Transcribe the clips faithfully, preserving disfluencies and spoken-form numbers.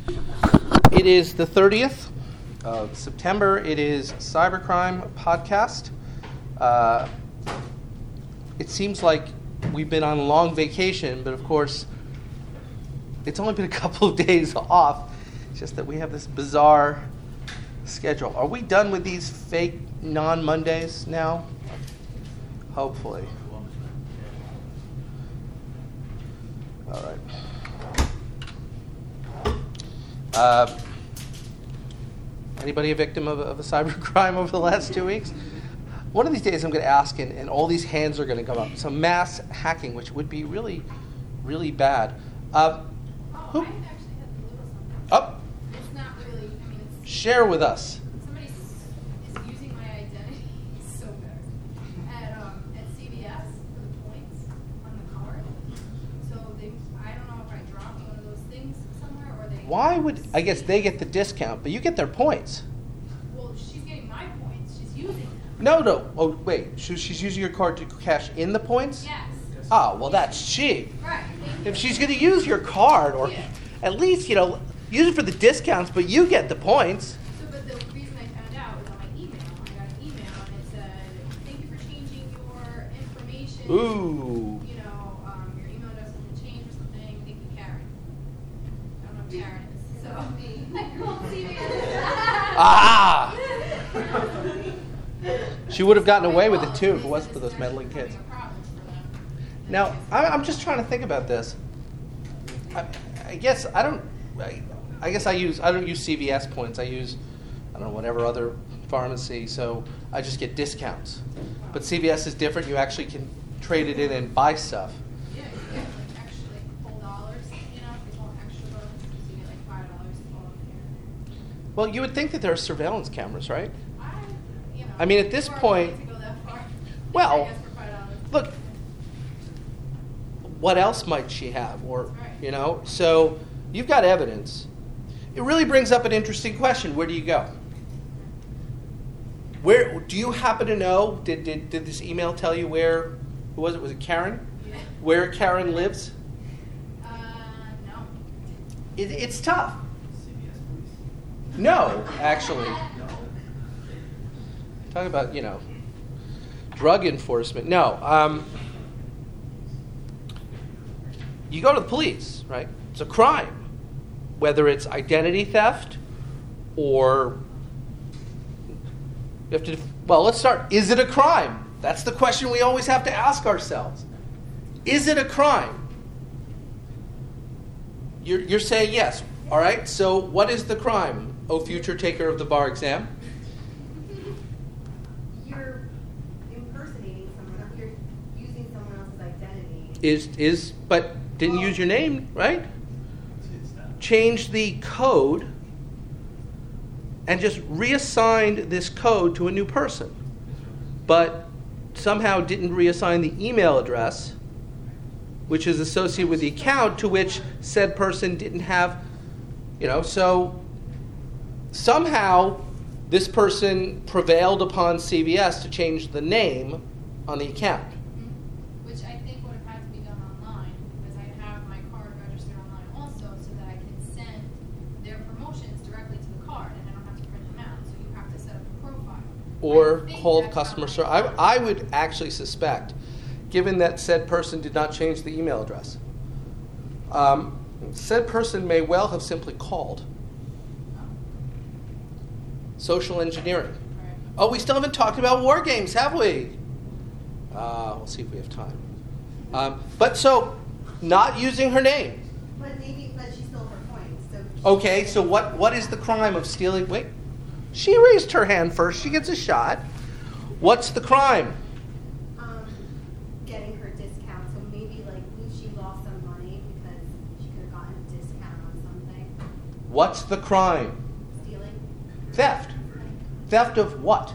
It is the thirtieth of September. It is Cybercrime Podcast. Uh, it seems like we've been on a long vacation, but of course, it's only been a couple of days off. It's just that we have this bizarre schedule. Are we done with these fake non-Mondays now? Hopefully. All right. Uh, anybody a victim of, of a cyber crime over the last two weeks? One of these days I'm going to ask, and, and all these hands are going to come up. Some mass hacking, which would be really, really bad. Uh, oh, who? I actually had a little something. Oh. It's not really, I mean, it's... Share with us. Somebody is using my identity, so bad, at, um, at C V S for the points on the card. So they, I don't know if I dropped one of those things somewhere, or they... Why would, I guess they get the discount, but you get their points. Well, she's getting my points. She's using them. No, no. Oh, wait. So she's using your card to cash in the points? Yes. Oh, well, that's cheap. Right. If she's going to use your card, or Yeah. at least, you know, use it for the discounts, but you get the points. So, but the reason I found out was on my email. I got an email and it said, "Thank you for changing your information. Ooh. You know, um, your email address has been changed or something. Thank you, Karen." I don't know who Karen is. So me. I called C V S. Ah! She would have gotten away with it, too, if it wasn't for those meddling kids. Now, I- I'm just trying to think about this. I, I guess I don't. I, I guess I use. I don't use C V S points. I use, I don't know, whatever other pharmacy. So I just get discounts. But C V S is different. You actually can trade it in and buy stuff. Yeah, you get like extra like full dollars. You know, they call it extra bonus. So you get like five dollars off here. Well, you would think that there are surveillance cameras, right? I, you know. I mean, at this before I point- wanted to go that far, Well, I guess for five dollars. Look, what else might she have? Or, That's right. you know, so you've got evidence. It really brings up an interesting question. Where do you go? Where do you happen to know? Did did, did this email tell you where? Who was it? Was it Karen? Yeah. Where Karen lives? Uh, no. It, it's tough. No, actually. Talk about, you know, drug enforcement. No. Um, you go to the police, right? It's a crime. Whether it's identity theft or you have to, well, let's start. Is it a crime? That's the question we always have to ask ourselves. Is it a crime? You're, you're saying yes. All right, so what is the crime, oh future taker of the bar exam? You're impersonating someone. You're using someone else's identity. Is, is but didn't use your name, right? Changed the code and just reassigned this code to a new person. But somehow didn't reassign the email address, which is associated with the account to which said person didn't have, you know, so somehow this person prevailed upon C V S to change the name on the account. Which I think would have had to be done online because I have my card registered online also, so that I can send their promotions directly to the card and I don't have to print them out. So you have to set up a profile. Or I think call that's customer how service. I, I would actually suspect, given that said person did not change the email address, um, said person may well have simply called. Social engineering. Right. Oh, we still haven't talked about war games, have we? Uh, we'll see if we have time. Um, but so, not using her name. But maybe, but she stole her points. So Okay, so what, what is the crime of stealing? Wait, she raised her hand first. She gets a shot. What's the crime? um, getting her discount. So maybe like she lost some money because she could have gotten a discount on something. What's the crime? Stealing. Theft. Theft of what?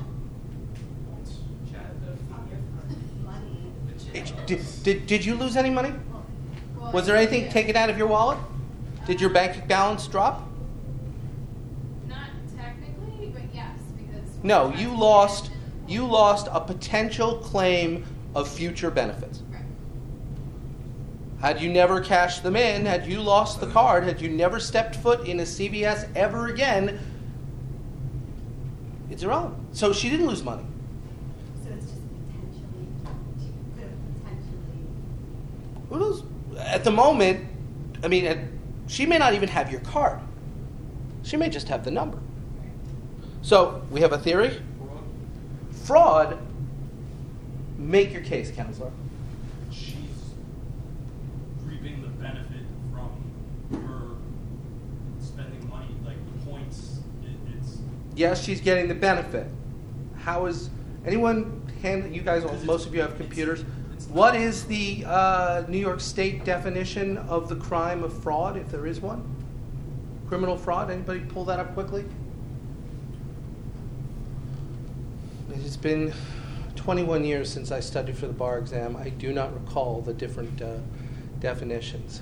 Money. Did, did, did you lose any money? Well, Was there anything yeah. taken out of your wallet? Did your bank balance drop? Not technically, but yes, because No, you lost you lost a potential claim of future benefits. Right. Had you never cashed them in, had you lost the card, had you never stepped foot in a C V S ever again, it's irrelevant. So she didn't lose money. So it's just potentially, she could have potentially. Who knows? At the moment, I mean, at, she may not even have your card. She may just have the number. So we have a theory. Fraud. Make your case, counselor. She's reaping the benefit from her spending money, like the points. It, it's Yes, she's getting the benefit. How is anyone? Hand you guys. Most of you have computers. What is the uh, New York State definition of the crime of fraud, if there is one? Criminal fraud. Anybody pull that up quickly? It has been twenty-one years since I studied for the bar exam. I do not recall the different uh, definitions.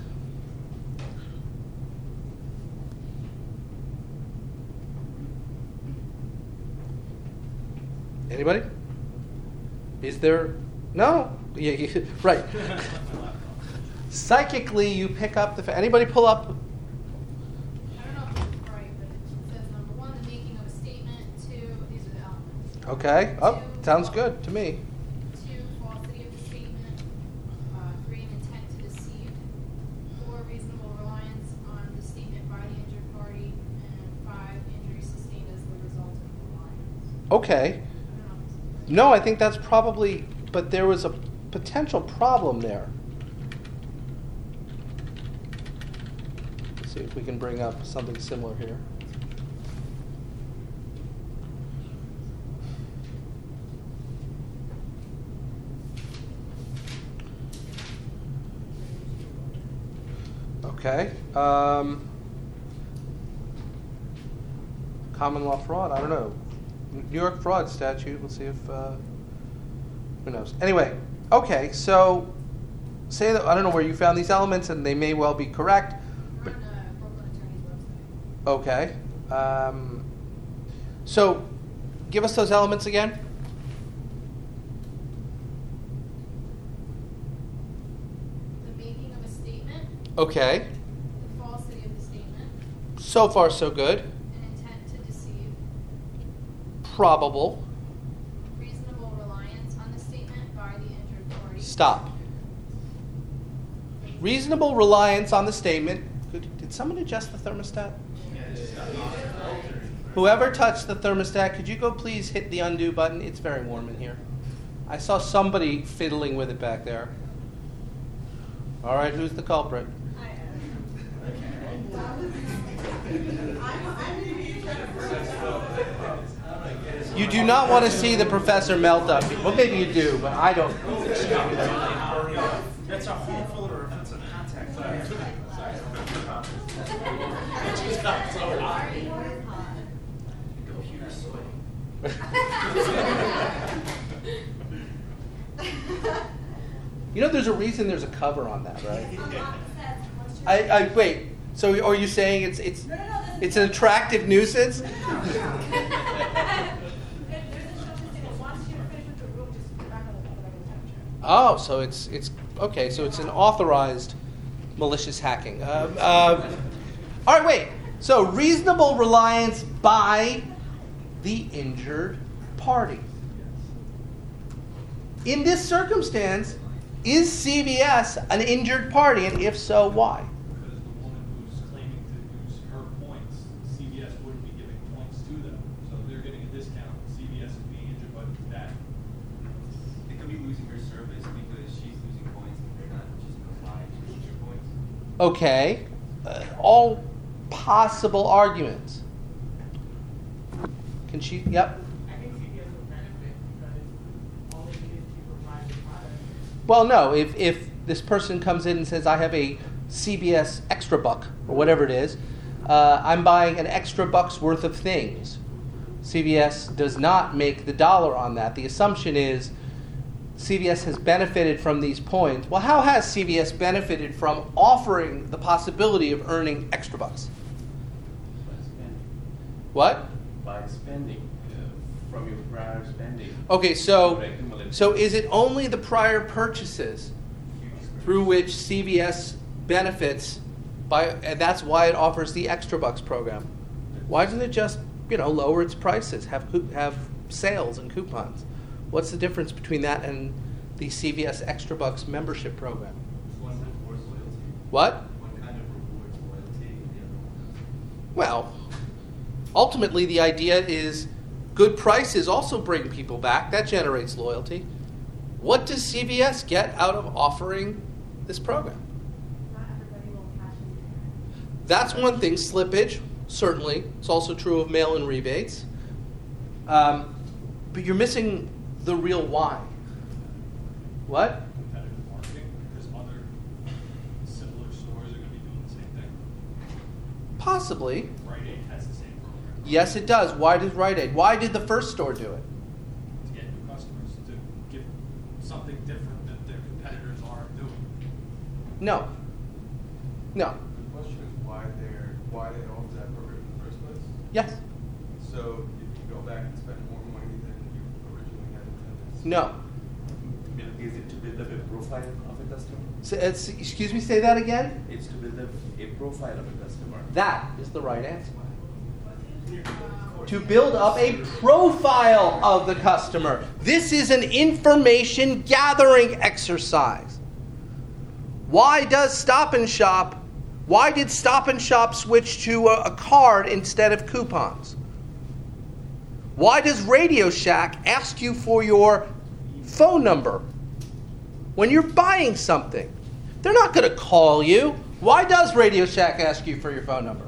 Anybody? Is there? No? Yeah, you, right. Psychically, you pick up the... Fa- Anybody pull up? I don't know if it's right, but it says number one, the making of a statement. Two, these are the elements. Okay. Oh, sounds good to me. Two, falsity of the statement. Uh, three, an intent to deceive. Four, reasonable reliance on the statement by the injured party. And five, injury sustained as the result of reliance. Okay. I don't know if it's right. No, I think that's probably... But there was a potential problem there. Let's see if we can bring up something similar here. Okay. Um, common law fraud, I don't know. New York fraud statute, let's see if... Uh, who knows? Anyway, okay, so say that, I don't know where you found these elements, and they may well be correct. We're on the Brooklyn Attorney's website. Okay. Um, so give us those elements again. The making of a statement. Okay. The falsity of the statement. So far, so good. An intent to deceive. Probable. Reasonable reliance on the statement by the injured party. Stop. Reasonable reliance on the statement. Could, did someone adjust the thermostat? Whoever touched the thermostat, could you go please hit the undo button? It's very warm in here. I saw somebody fiddling with it back there. All right, who's the culprit? You do not want to see the professor melt up. Well, maybe you do, but I don't. that's a home filter if it's a contact. You know, there's a reason there's a cover on that, right? I, I wait. So, are you saying it's it's it's an attractive nuisance? Oh, so it's it's okay. So it's an authorized malicious hacking. Uh, uh, all right, wait. So reasonable reliance by the injured party. In this circumstance, is C V S an injured party, and if so, why? Because the woman who's claiming to use her points, C V S wouldn't be giving points to them. So they're getting a discount. C V S is being injured by that. They could be losing her service because she's losing points and they're not just complying to lose her points. Okay. Uh, all possible arguments. Can she? Yep. I think C V S will benefit because all they need is to provide the product. Well, no. If if this person comes in and says, "I have a C B S extra buck" or whatever it is, uh, I'm buying an extra buck's worth of things. C V S does not make the dollar on that. The assumption is C V S has benefited from these points. Well, how has C V S benefited from offering the possibility of earning extra bucks? By spending. What? By spending. Uh, from your prior spending. Okay, so Correct, accumulate. so is it only the prior purchases? Future through which C V S benefits by, and that's why it offers the Extra Bucks program. Why doesn't it just, you know, lower its prices, have coup- have sales and coupons? What's the difference between that and the C V S Extra Bucks membership program? One rewards loyalty. What? One kind of rewards loyalty, and the other one doesn't. Well, ultimately the idea is good prices also bring people back. That generates loyalty. What does C V S get out of offering this program? Not everybody will cash in there. That's one thing. Slippage, certainly. It's also true of mail-in rebates. Um, but you're missing the real why. What? Competitive marketing, because other similar stores are going to be doing the same thing. Possibly. Rite Aid has the same program. Yes, it does. Why did Rite Aid? Why did the first store do it? To get new customers, to give something different that their competitors aren't doing. No. No. The question is why they're why they offer that program in the first place. Yes. So if you go back and spend more money than you originally had intended. No. Is it to build up a profile of a customer? So it's, excuse me, say that again? It's to build up a profile of a customer. That is the right answer. To build up a profile of the customer. This is an information gathering exercise. Why does Stop and Shop, why did Stop and Shop switch to a, a card instead of coupons? Why does Radio Shack ask you for your phone number when you're buying something? They're not going to call you. Why does Radio Shack ask you for your phone number?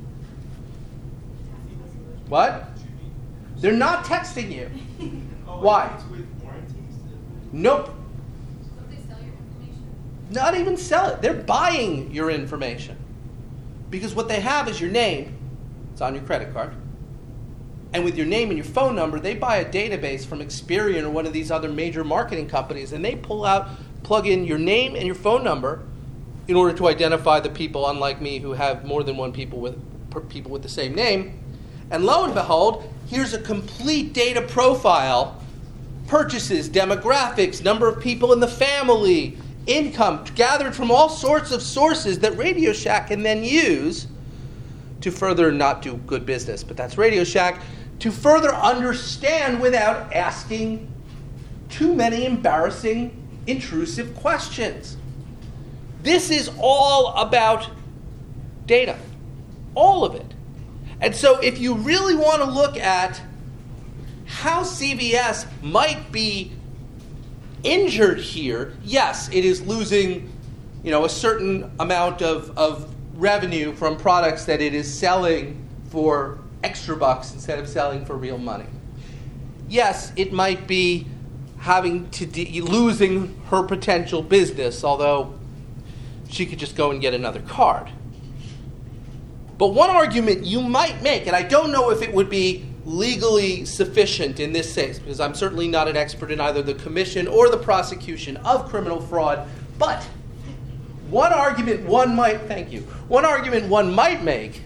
What? They're not texting you. Why? Nope. Don't they sell your information? Not even sell it. They're buying your information. Because what they have is your name. It's on your credit card. And with your name and your phone number, they buy a database from Experian or one of these other major marketing companies, and they pull out, plug in your name and your phone number in order to identify the people, unlike me, who have more than one people with people with the same name. And lo and behold, here's a complete data profile: purchases, demographics, number of people in the family, income, gathered from all sorts of sources that Radio Shack can then use to further not do good business, but that's Radio Shack, to further understand without asking too many embarrassing, intrusive questions. This is all about data. All of it. And so if you really want to look at how C V S might be injured here, yes, it is losing, you know, a certain amount of, of revenue from products that it is selling for extra bucks instead of selling for real money. Yes, it might be having to de- losing her potential business, although she could just go and get another card. But one argument you might make, and I don't know if it would be legally sufficient in this case, because I'm certainly not an expert in either the commission or the prosecution of criminal fraud, but one argument one might, thank you, one argument one might make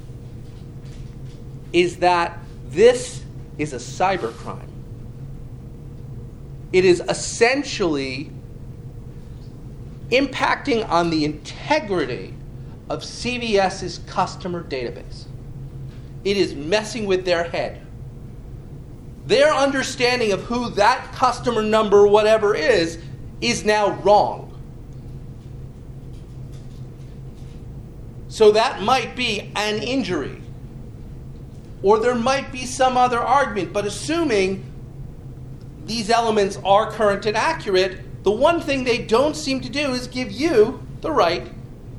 is that this is a cybercrime. It is essentially impacting on the integrity of C V S's customer database. It is messing with their head. Their understanding of who that customer number, whatever is, is now wrong. So that might be an injury. Or there might be some other argument, but assuming these elements are current and accurate, the one thing they don't seem to do is give you the right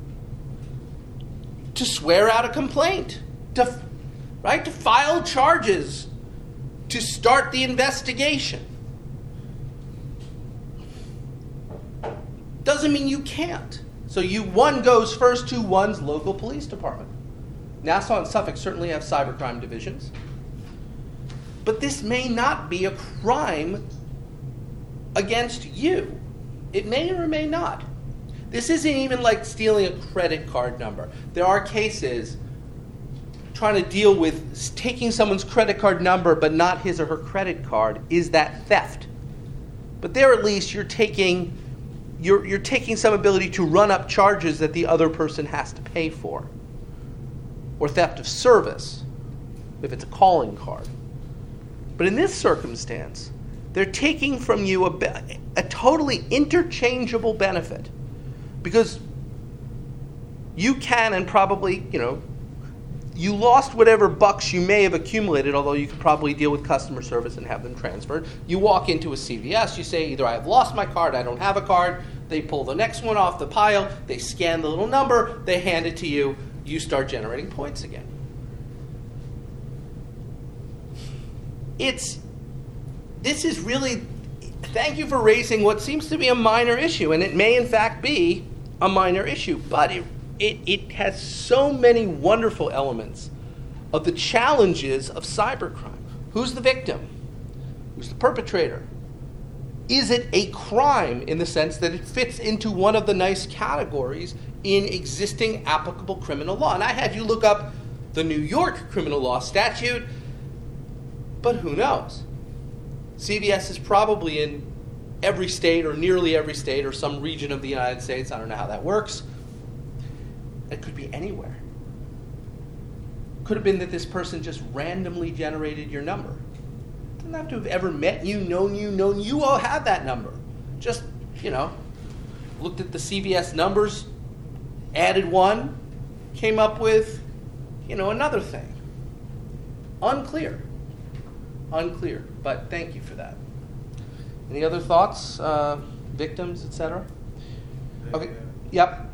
to swear out a complaint, to, right, to file charges, to start the investigation. Doesn't mean you can't. So you one goes first to one's local police department. Nassau and Suffolk certainly have cybercrime divisions. But this may not be a crime against you. It may or may not. This isn't even like stealing a credit card number. There are cases trying to deal with taking someone's credit card number but not his or her credit card. Is that theft? But there at least you're taking you're, you're taking some ability to run up charges that the other person has to pay for. Or theft of service, if it's a calling card. But in this circumstance, they're taking from you a, a totally interchangeable benefit. Because you can, and probably, you know, you lost whatever bucks you may have accumulated, although you could probably deal with customer service and have them transferred. You walk into a C V S, you say, either I have lost my card, I don't have a card. They pull the next one off the pile, they scan the little number, they hand it to you, you start generating points again. It's, this is really, thank you for raising what seems to be a minor issue, and it may in fact be a minor issue, but it It, it has so many wonderful elements of the challenges of cybercrime. Who's the victim? Who's the perpetrator? Is it a crime in the sense that it fits into one of the nice categories in existing applicable criminal law? And I had you look up the New York criminal law statute, but who knows? C V S is probably in every state or nearly every state or some region of the United States. I don't know how that works. It could be anywhere. Could have been that this person just randomly generated your number. Doesn't have to have ever met you, known you, known you all have that number. Just, you know, looked at the C V S numbers, added one, came up with, you know, another thing. Unclear. Unclear. But thank you for that. Any other thoughts, uh, victims, et cetera? Okay. Yep.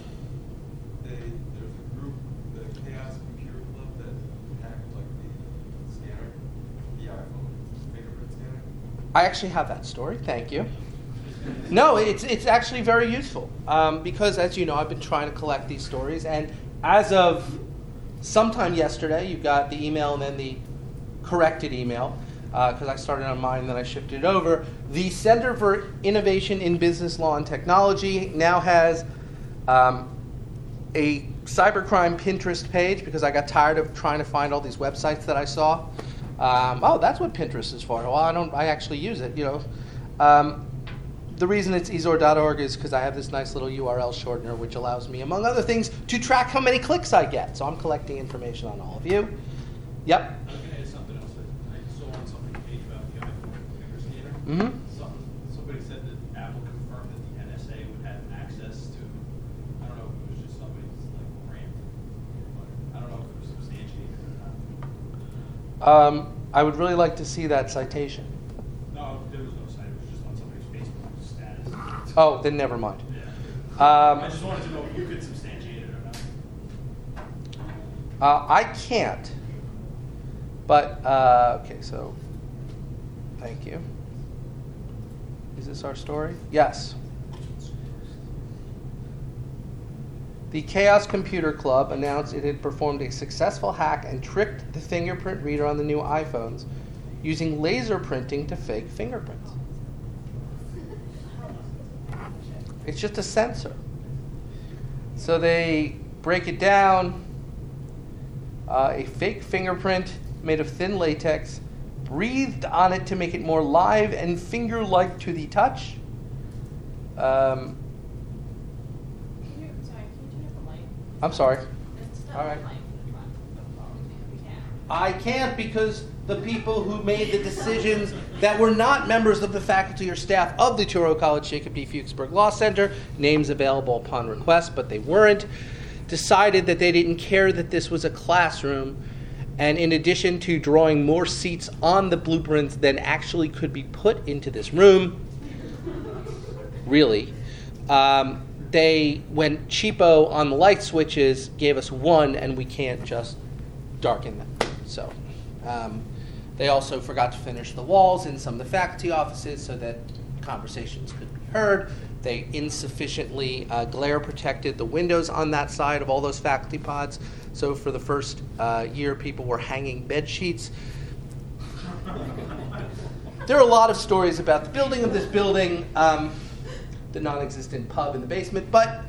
I actually have that story. Thank you. No, it's it's actually very useful um, because, as you know, I've been trying to collect these stories, and as of sometime yesterday, you got the email and then the corrected email because uh, I started on mine and then I shifted it over. The Center for Innovation in Business Law and Technology now has um, a cybercrime Pinterest page because I got tired of trying to find all these websites that I saw. Um, oh, that's what Pinterest is for. Well, I don't. I actually use it. You know, um, the reason it's Ezor dot org is because I have this nice little U R L shortener, which allows me, among other things, to track how many clicks I get. So I'm collecting information on all of you. Yep. I was going to add something else that I saw on somebody's page about the iPhone finger scanner. Mm-hmm. Some, somebody said that Apple confirmed that the N S A would have access to. I don't know if it was just somebody's like rant, but I don't know if it was substantiated or not. Um, I would really like to see that citation. No, there was no site. It was just on somebody's Facebook status. Oh, then never mind. Yeah. Um, I just wanted to know if you could substantiate it or not. uh, I can't. But, uh, okay, so, thank you. Is this our story? Yes. The Chaos Computer Club announced it had performed a successful hack and tricked the fingerprint reader on the new iPhones using laser printing to fake fingerprints. It's just a sensor. So they break it down. Uh, a fake fingerprint made of thin latex, breathed on it to make it more live and finger-like to the touch. Um, Can you, sorry, can you turn up the light? I'm sorry. It's not All right. the light for the front of the phone. You can't. I can't because the people who made the decisions that were not members of the faculty or staff of the Touro College Jacob D. Fuchsberg Law Center, names available upon request, but they weren't, decided that they didn't care that this was a classroom, and in addition to drawing more seats on the blueprints than actually could be put into this room, really, um, they went cheapo on the light switches, gave us one, and we can't just darken them. So um, they also forgot to finish the walls in some of the faculty offices so that conversations could be heard. They insufficiently uh, glare protected the windows on that side of all those faculty pods. So for the first uh, year, people were hanging bed sheets. There are a lot of stories about the building of this building, um, the non-existent pub in the basement, but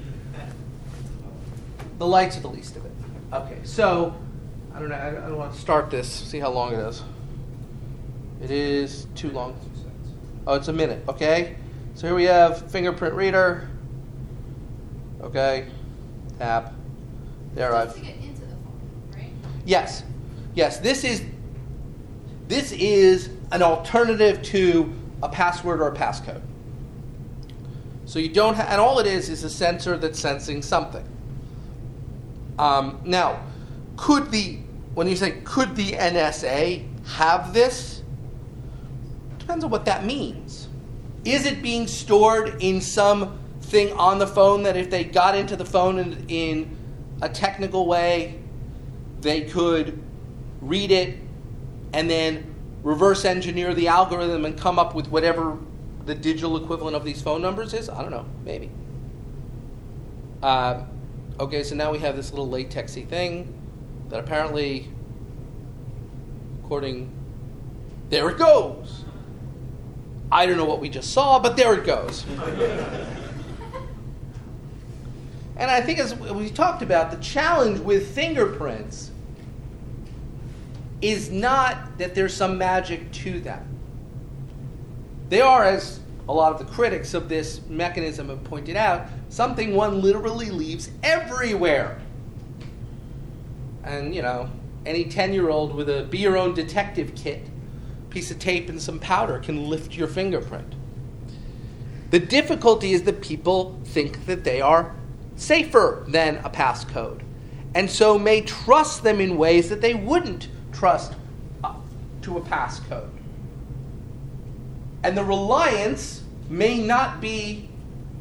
the lights are the least of it. Okay, so I don't know. I don't want to start this. See how long it is. It is too long. Oh, it's a minute. Okay. So here we have fingerprint reader. Okay, tap. There Just I've. to get into the phone, right? Yes, yes. This is this is an alternative to a password or a passcode. So you don't, ha- and all it is is a sensor that's sensing something. Um, now, could the when you say could the N S A have this? Depends on what that means. Is it being stored in something on the phone that if they got into the phone in, in a technical way, they could read it and then reverse engineer the algorithm and come up with whatever the digital equivalent of these phone numbers is? I don't know. Maybe. Uh, okay, so now we have this little latexy thing that apparently, according, there it goes. I don't know what we just saw, but there it goes. And I think as we talked about, the challenge with fingerprints is not that there's some magic to them. They are, as a lot of the critics of this mechanism have pointed out, something one literally leaves everywhere. And, you know, any ten-year-old with a be-your-own detective kit, piece of tape and some powder can lift your fingerprint. The difficulty is that people think that they are safer than a passcode, and so may trust them in ways that they wouldn't trust uh, to a passcode. And the reliance may not be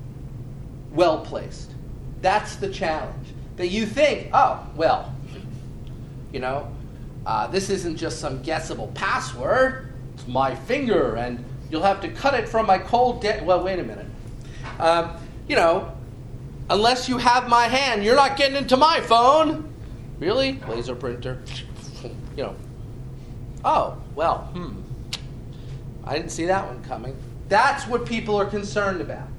well placed. That's the challenge. That you think, oh, well, you know, uh, this isn't just some guessable password. It's my finger, and you'll have to cut it from my cold dead. Well, wait a minute. Um, you know, unless you have my hand, you're not getting into my phone. Really? Laser printer. You know. Oh, well, hmm. I didn't see that one coming. That's what people are concerned about.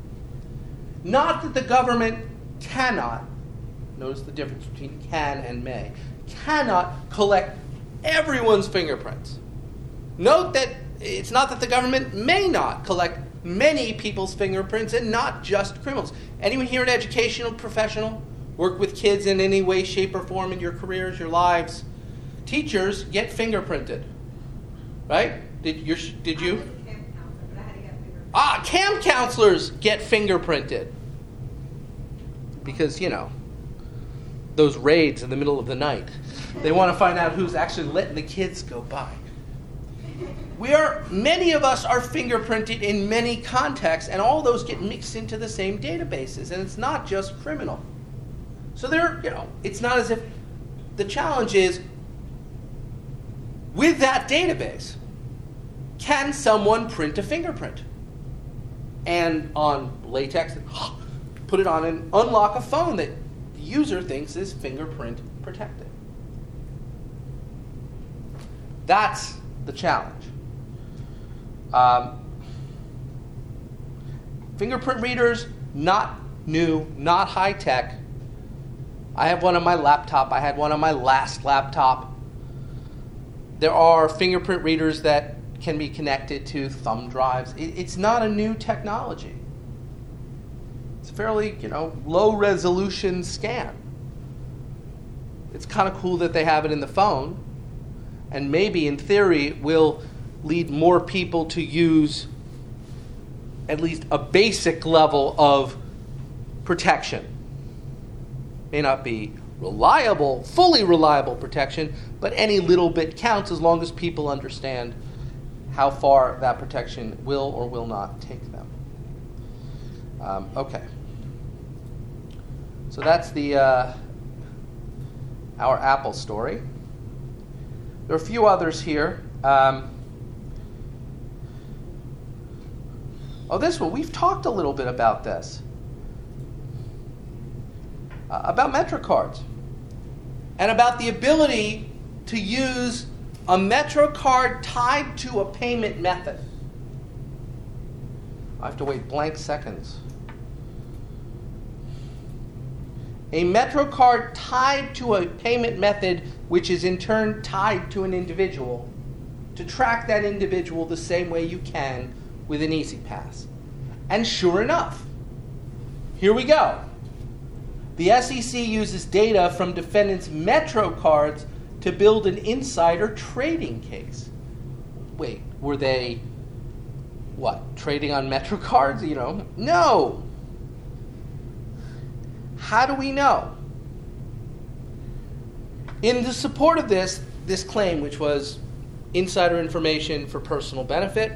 Not that the government cannot, notice the difference between can and may, cannot collect everyone's fingerprints. Note that it's not that the government may not collect many people's fingerprints and not just criminals. Anyone here an educational professional? Work with kids in any way, shape, or form in your careers, your lives? Teachers get fingerprinted, right? Did you? Did you? I was a camp counselor, but I had to get fingerprinted. Ah, camp counselors get fingerprinted. Because, you know, those raids in the middle of the night. They want to find out who's actually letting the kids go by. We are, many of us are fingerprinted in many contexts, and all those get mixed into the same databases, and it's not just criminal. So there, you know, it's not as if the challenge is, with that database, can someone print a fingerprint? And on latex, put it on and unlock a phone that the user thinks is fingerprint protected. That's the challenge. Um, fingerprint readers, not new, not high tech. I have one on my laptop. I had one on my last laptop. There are fingerprint readers that can be connected to thumb drives. It, it's not a new technology. It's a fairly, you know, low resolution scan. It's kind of cool that they have it in the phone, and maybe in theory it will lead more people to use at least a basic level of protection. May not be reliable, fully reliable protection, but any little bit counts as long as people understand how far that protection will or will not take them. Um, okay. So that's the uh, our Apple story. There are a few others here. Um, oh, this one. We've talked a little bit about this. Uh, about MetroCards. And about the ability to use a MetroCard tied to a payment method. I have to wait blank seconds. A MetroCard tied to a payment method, which is in turn tied to an individual, to track that individual the same way you can with an EasyPass. And sure enough, here we go. The S E C uses data from defendants' Metro cards to build an insider trading case. Wait, were they, what, trading on Metro cards? You know, no. How do we know? In the support of this, this claim, which was insider information for personal benefit,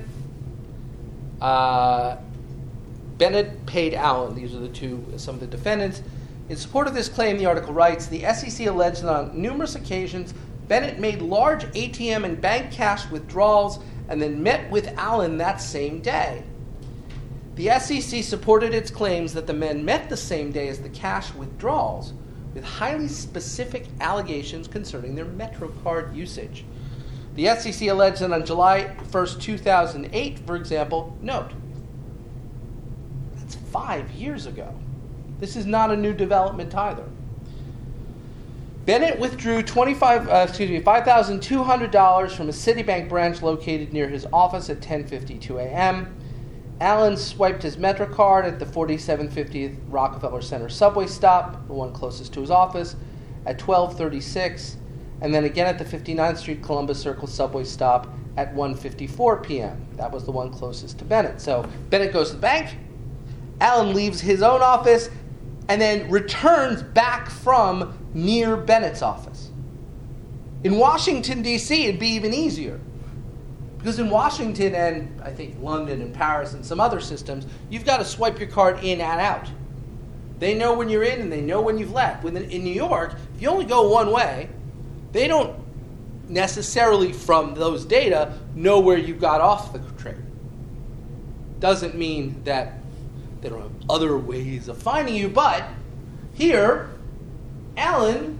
uh, Bennett paid Allen. These are the two, some of the defendants. In support of this claim, the article writes, the S E C alleged that on numerous occasions, Bennett made large A T M and bank cash withdrawals and then met with Allen that same day. The S E C supported its claims that the men met the same day as the cash withdrawals with highly specific allegations concerning their MetroCard usage. The S E C alleged that on July first, two thousand eight, for example, note, that's five years ago. This is not a new development either. Bennett withdrew twenty-five, uh, excuse me, five thousand two hundred dollars from a Citibank branch located near his office at ten fifty-two a.m. Allen swiped his MetroCard at the forty-seven fiftieth Rockefeller Center subway stop, the one closest to his office, at twelve thirty-six, and then again at the fifty-ninth Street Columbus Circle subway stop at one fifty-four p.m. That was the one closest to Bennett. So Bennett goes to the bank, Allen leaves his own office, and then returns back from near Bennett's office. In Washington, D C, it'd be even easier. Because in Washington and I think London and Paris and some other systems, you've got to swipe your card in and out. They know when you're in and they know when you've left. When in New York, if you only go one way, they don't necessarily from those data know where you got off the trade. Doesn't mean that they don't have other ways of finding you, but here, Allen,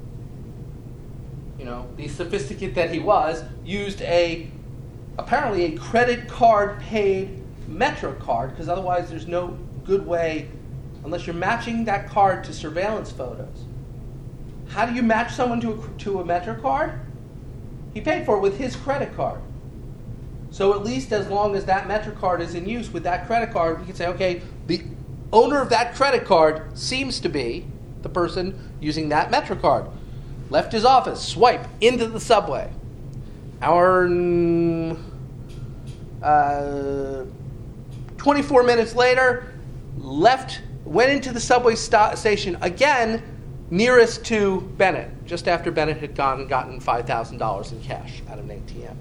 you know, the sophisticate that he was, used a apparently a credit card paid MetroCard, because otherwise there's no good way, unless you're matching that card to surveillance photos. How do you match someone to a, to a MetroCard? He paid for it with his credit card. So at least as long as that MetroCard is in use with that credit card, we can say, okay, the owner of that credit card seems to be the person using that MetroCard. Left his office, swipe into the subway. Hour and uh, twenty-four minutes later, left, went into the subway st- station again, nearest to Bennett, just after Bennett had gone and gotten five thousand dollars in cash out of an A T M.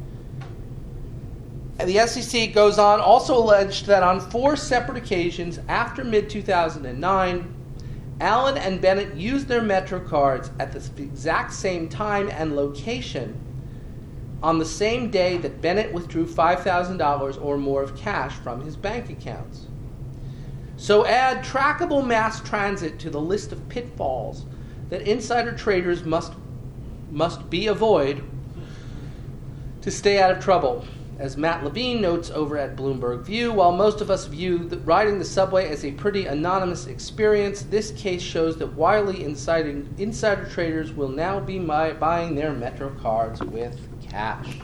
And the S E C goes on, also alleged that on four separate occasions after mid two thousand nine, Allen and Bennett used their MetroCards at the exact same time and location on the same day that Bennett withdrew five thousand dollars or more of cash from his bank accounts. So add trackable mass transit to the list of pitfalls that insider traders must, must be avoid to stay out of trouble. As Matt Levine notes over at Bloomberg View, while most of us view the, riding the subway as a pretty anonymous experience, this case shows that wily insider, insider traders will now be my, buying their MetroCards with cash.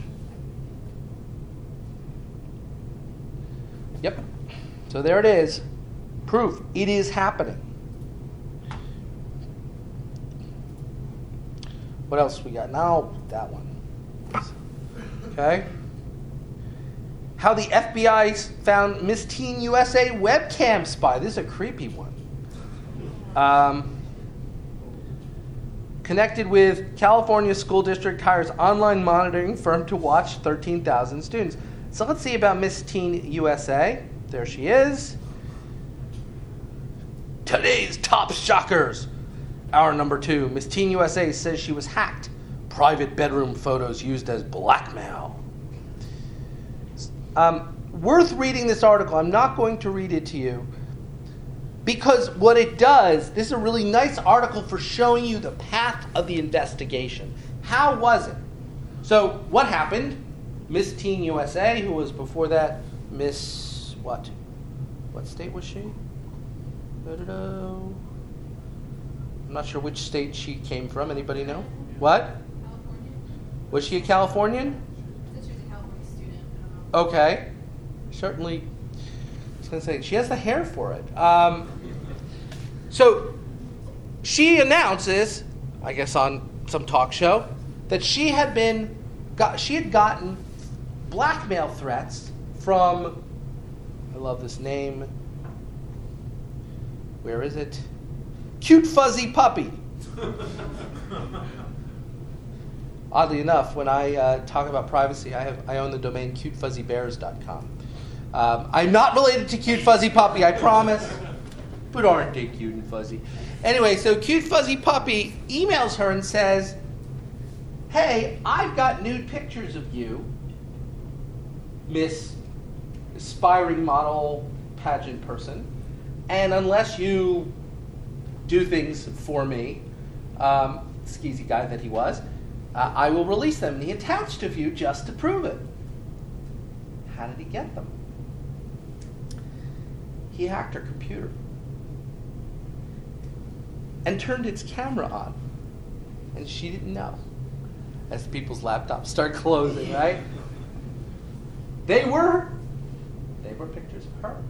Yep. So there it is. Proof. It is happening. What else we got? Now, that one. Okay. How the F B I found Miss Teen U S A webcam spy. This is a creepy one. Um, connected with California School District hires online monitoring firm to watch thirteen thousand students. So let's see about Miss Teen U S A. There she is. Today's top shockers. Hour number two. Miss Teen U S A says she was hacked. Private bedroom photos used as blackmail. Um, worth reading this article. I'm not going to read it to you because what it does, this is a really nice article for showing you the path of the investigation. How was it? So what happened? Miss Teen U S A, who was before that Miss what? What state was she? Da-da-da. I'm not sure which state she came from. Anybody know? What? California. Was she a Californian? Since she was a California student, I don't know. Okay. Certainly was going to say, she has the hair for it. Um, so she announces, I guess on some talk show, that she had been, got, she had gotten blackmail threats from, I love this name, where is it? Cute Fuzzy Puppy. Oddly enough, when I uh, talk about privacy, I have I own the domain cute fuzzy bears dot com. Um, I'm not related to Cute Fuzzy Puppy, I promise. But aren't they cute and fuzzy? Anyway, so Cute Fuzzy Puppy emails her and says, hey, I've got nude pictures of you, Miss aspiring model pageant person, and unless you do things for me, um, skeezy guy that he was, uh, I will release them. And he attached a few just to prove it. How did he get them? He hacked her computer and turned its camera on. And she didn't know. As people's laptops start closing, right? They were, they were pictures of her.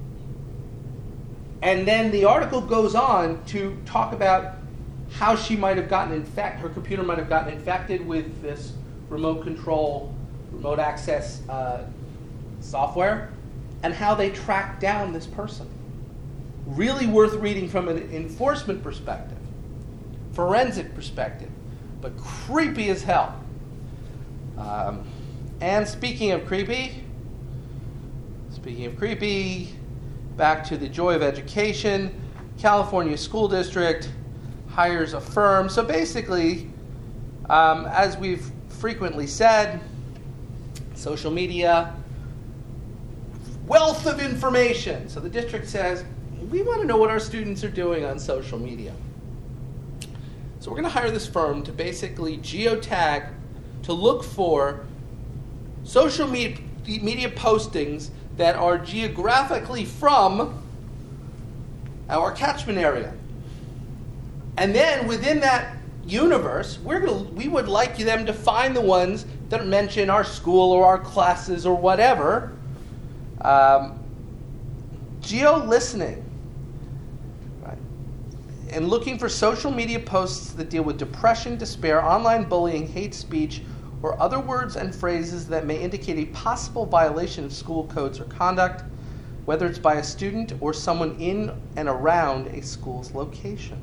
And then the article goes on to talk about how she might have gotten infected, her computer might have gotten infected with this remote control, remote access uh, software, and how they tracked down this person. Really worth reading from an enforcement perspective, forensic perspective, but creepy as hell. Um, and speaking of creepy, speaking of creepy, back to the joy of education, California School District hires a firm. So basically, um, as we've frequently said, social media, wealth of information. So the district says, we want to know what our students are doing on social media. So we're going to hire this firm to basically geotag, to look for social media, media postings that are geographically from our catchment area. And then within that universe, we're gonna, we would like them to find the ones that mention our school or our classes or whatever. Um, geo-listening. Right? And looking for social media posts that deal with depression, despair, online bullying, hate speech, or other words and phrases that may indicate a possible violation of school codes or conduct, whether it's by a student or someone in and around a school's location.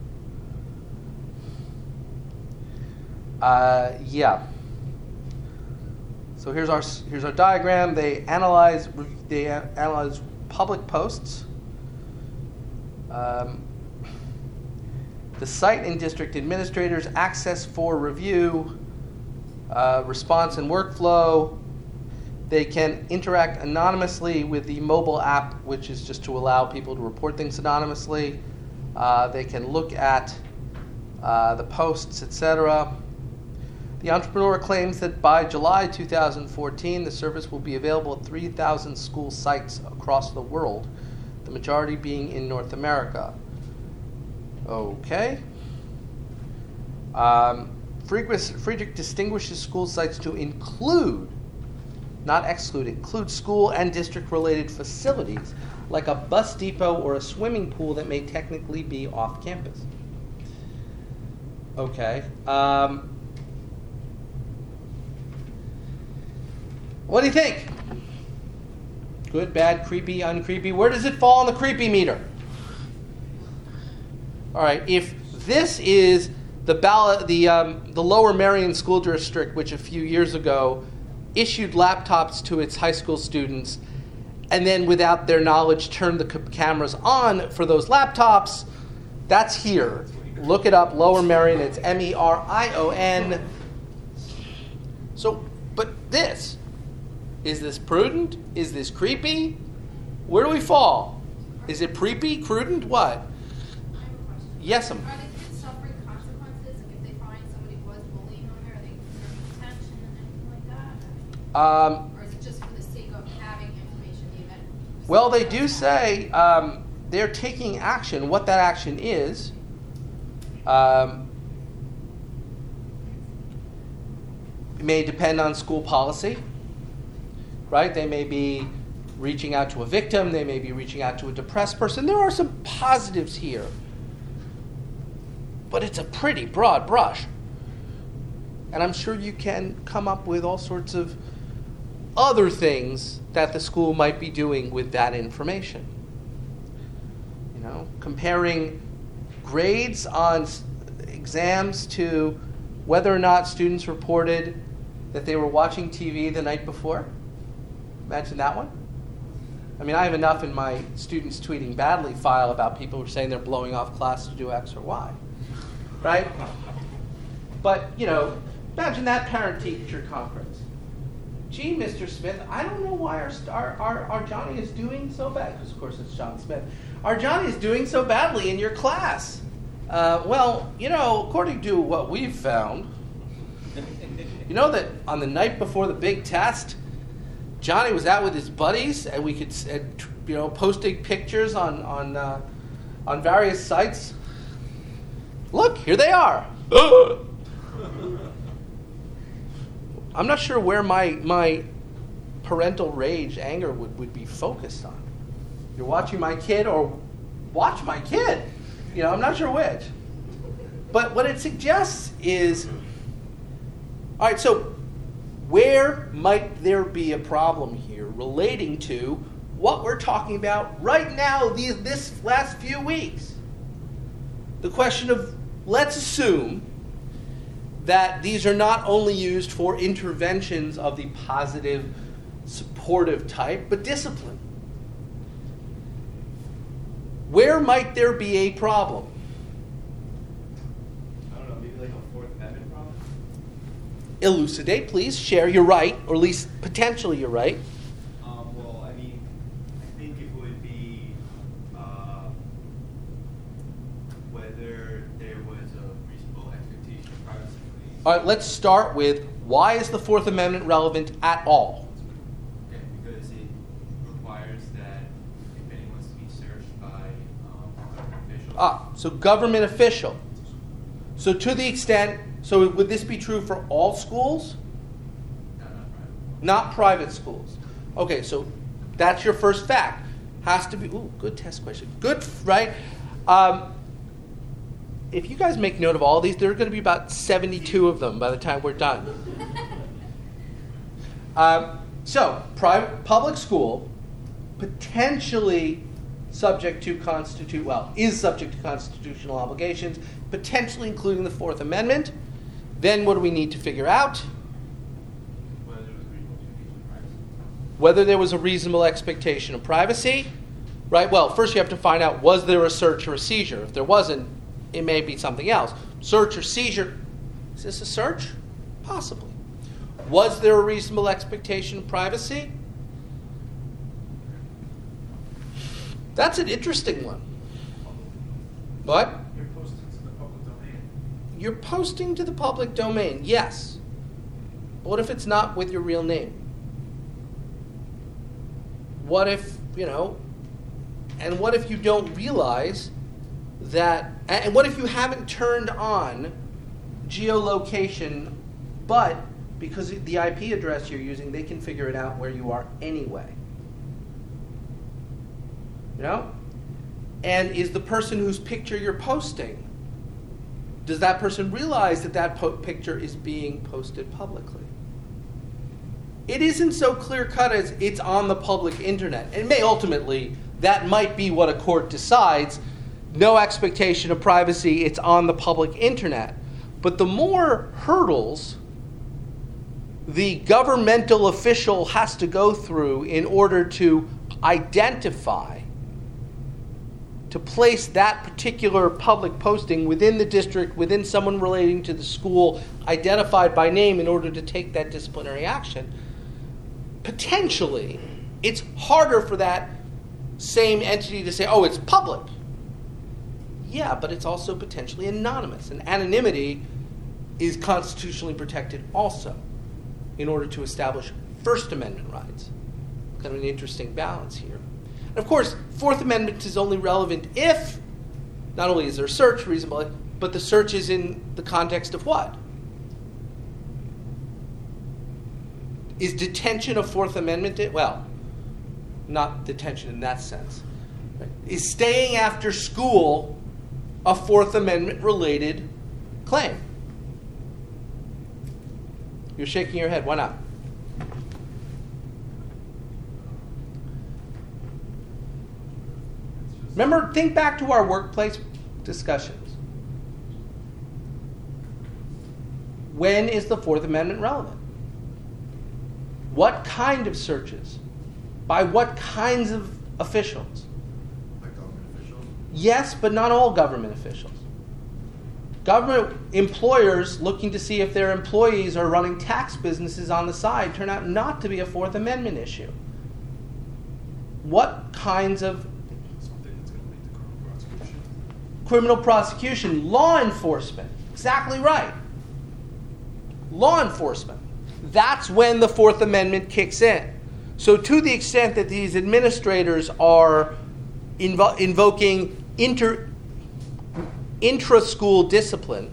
Uh, yeah. So here's our here's our diagram. They analyze they analyze public posts. Um, the site and district administrators access for review. Uh, response and workflow. They can interact anonymously with the mobile app, which is just to allow people to report things anonymously. Uh, they can look at uh, the posts, et cetera. The entrepreneur claims that by July two thousand fourteen, the service will be available at three thousand school sites across the world, the majority being in North America. Okay. Um, Friedrich distinguishes school sites to include, not exclude, include school and district-related facilities, like a bus depot or a swimming pool that may technically be off campus. Okay. Um, what do you think? Good, bad, creepy, uncreepy? Where does it fall on the creepy meter? All right, if this is the ballot, the um, the Lower Merion School District, which a few years ago issued laptops to its high school students, and then without their knowledge turned the c- cameras on for those laptops, that's here. Look it up, Lower Merion. It's M E R I O N. So, but this, is this prudent? Is this creepy? Where do we fall? Is it preepy, prudent, what? I have a question. Yes, ma'am. Are the kids suffering consequences? Like if they find somebody was bullying on there, are they considered detention and anything like that? Um, Or is it just for the sake of having information in the event? well, they do say um, they're taking action. What that action is, um, it may depend on school policy, right? They may be reaching out to a victim. They may be reaching out to a depressed person. There are some positives here. But it's a pretty broad brush. And I'm sure you can come up with all sorts of other things that the school might be doing with that information. You know, comparing grades on s- exams to whether or not students reported that they were watching T V the night before. Imagine that one. I mean, I have enough in my students tweeting badly file about people who are saying they're blowing off class to do X or Y. Right? But, you know, imagine that parent-teacher conference. Gee, Mister Smith, I don't know why our, our, our, our Johnny is doing so bad. Because, of course, it's John Smith. Our Johnny is doing so badly in your class. Uh, well, you know, according to what we've found, you know that on the night before the big test, Johnny was out with his buddies, and we could, uh, you know, posting pictures on on uh, on various sites. Look, here they are. I'm not sure where my my parental rage, anger would, would be focused on. You're watching my kid or watch my kid. You know, I'm not sure which. But what it suggests is, all right, so where might there be a problem here relating to what we're talking about right now, these, this last few weeks? The question of, let's assume that these are not only used for interventions of the positive, supportive type, but discipline. Where might there be a problem? I don't know, maybe like a Fourth Amendment problem? Elucidate, please. Share you're right, or at least potentially you're right. Um, well, I mean, I think it would be uh, whether there was a reasonable expectation of privacy. All right, let's start with, why is the Fourth Amendment relevant at all? Okay, because it requires that if anyone's to be searched by um, a government official. Ah, so government official. So to the extent, so would this be true for all schools? No, not private. Not private schools. Okay, so that's your first fact. Has to be, ooh, good test question. Good, right? Um, if you guys make note of all these, there are going to be about seventy-two of them by the time we're done. um, so, private, public school, potentially subject to constitute, well, is subject to constitutional obligations, potentially including the Fourth Amendment. Then what do we need to figure out? Whether there was a reasonable expectation of privacy. Whether there was a reasonable expectation of privacy, right? Well, first you have to find out, was there a search or a seizure? If there wasn't, it may be something else. Search or seizure, is this a search? Possibly. Was there a reasonable expectation of privacy? That's an interesting one. What? You're posting to the public domain. You're posting to the public domain, yes. But what if it's not with your real name? What if, you know, and what if you don't realize that, and what if you haven't turned on geolocation, but because of the I P address you're using, they can figure it out where you are anyway? You know? And is the person whose picture you're posting, does that person realize that that po- picture is being posted publicly? It isn't so clear-cut as it's on the public internet. It may ultimately, that might be what a court decides. No expectation of privacy, it's on the public internet. But the more hurdles the governmental official has to go through in order to identify, to place that particular public posting within the district, within someone relating to the school, identified by name in order to take that disciplinary action, potentially, it's harder for that same entity to say, oh, it's public. Yeah, but it's also potentially anonymous. And anonymity is constitutionally protected also in order to establish First Amendment rights. Kind of an interesting balance here. And of course, Fourth Amendment is only relevant if not only is there search reasonable, but the search is in the context of what? Is detention a Fourth Amendment? Well, not detention in that sense. Is staying after school a Fourth Amendment-related claim? You're shaking your head. Why not? Remember, think back to our workplace discussions. When is the Fourth Amendment relevant? What kind of searches? By what kinds of officials? By government officials? Yes, but not all government officials. Government employers looking to see if their employees are running tax businesses on the side turn out not to be a Fourth Amendment issue. What kinds of Something that's going to lead to criminal prosecution. criminal prosecution? Law enforcement. Exactly right. Law enforcement. That's when the Fourth Amendment kicks in. So to the extent that these administrators are invo- invoking inter, intra-school discipline,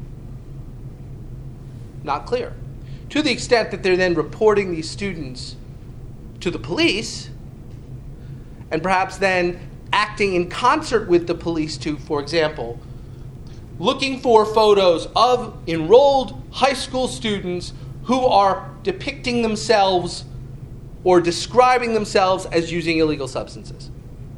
not clear. To the extent that they're then reporting these students to the police, and perhaps then acting in concert with the police to, for example, looking for photos of enrolled high school students who are depicting themselves or describing themselves as using illegal substances.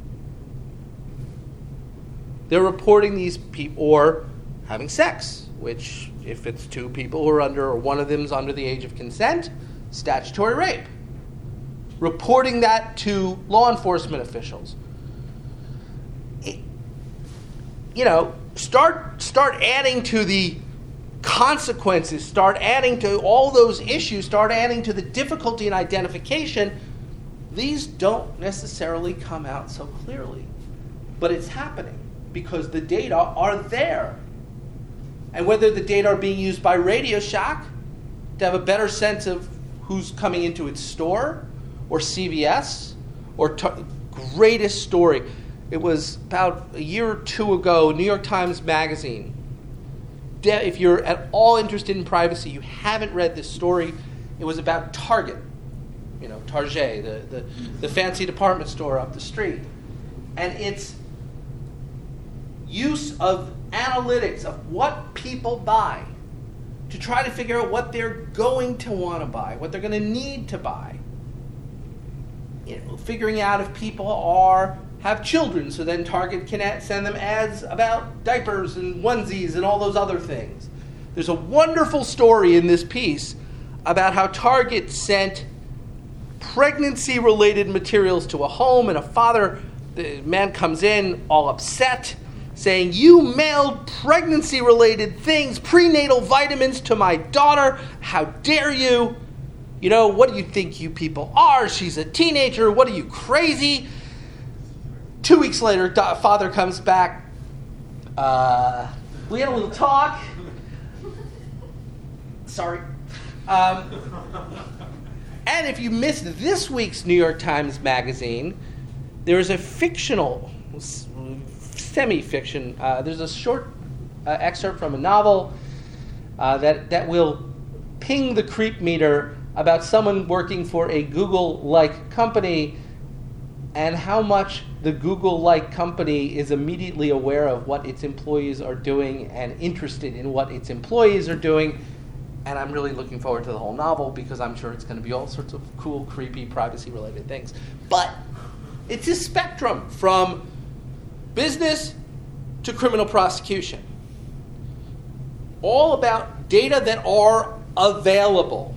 They're reporting these people, or having sex, which if it's two people who are under, or one of them's under the age of consent, statutory rape. Reporting that to law enforcement officials. It, you know, start start adding to the consequences, start adding to all those issues, start adding to the difficulty in identification. These don't necessarily come out so clearly. But it's happening because the data are there. And whether the data are being used by Radio Shack to have a better sense of who's coming into its store, or C V S, or t- greatest story. It was about a year or two ago, New York Times Magazine. De- if you're at all interested in privacy, you haven't read this story. It was about Target, you know, Target, the, the, the fancy department store up the street. And its use of analytics of what people buy to try to figure out what they're going to want to buy, what they're going to need to buy. You know, figuring out if people are have children, so then Target can ad- send them ads about diapers and onesies and all those other things. There's a wonderful story in this piece about how Target sent pregnancy-related materials to a home, and a father, the man comes in all upset, saying, "You mailed pregnancy-related things, prenatal vitamins to my daughter. How dare you? You know, what do you think you people are? She's a teenager. What are you, crazy?" Two weeks later, da- father comes back. Uh, we had a little talk. Sorry. Um, and if you missed this week's New York Times Magazine, there is a fictional, semi-fiction, uh, there's a short uh, excerpt from a novel uh, that, that will ping the creep meter about someone working for a Google-like company and how much the Google-like company is immediately aware of what its employees are doing and interested in what its employees are doing. And I'm really looking forward to the whole novel because I'm sure it's going to be all sorts of cool, creepy, privacy-related things. But it's a spectrum from business to criminal prosecution. All about data that are available.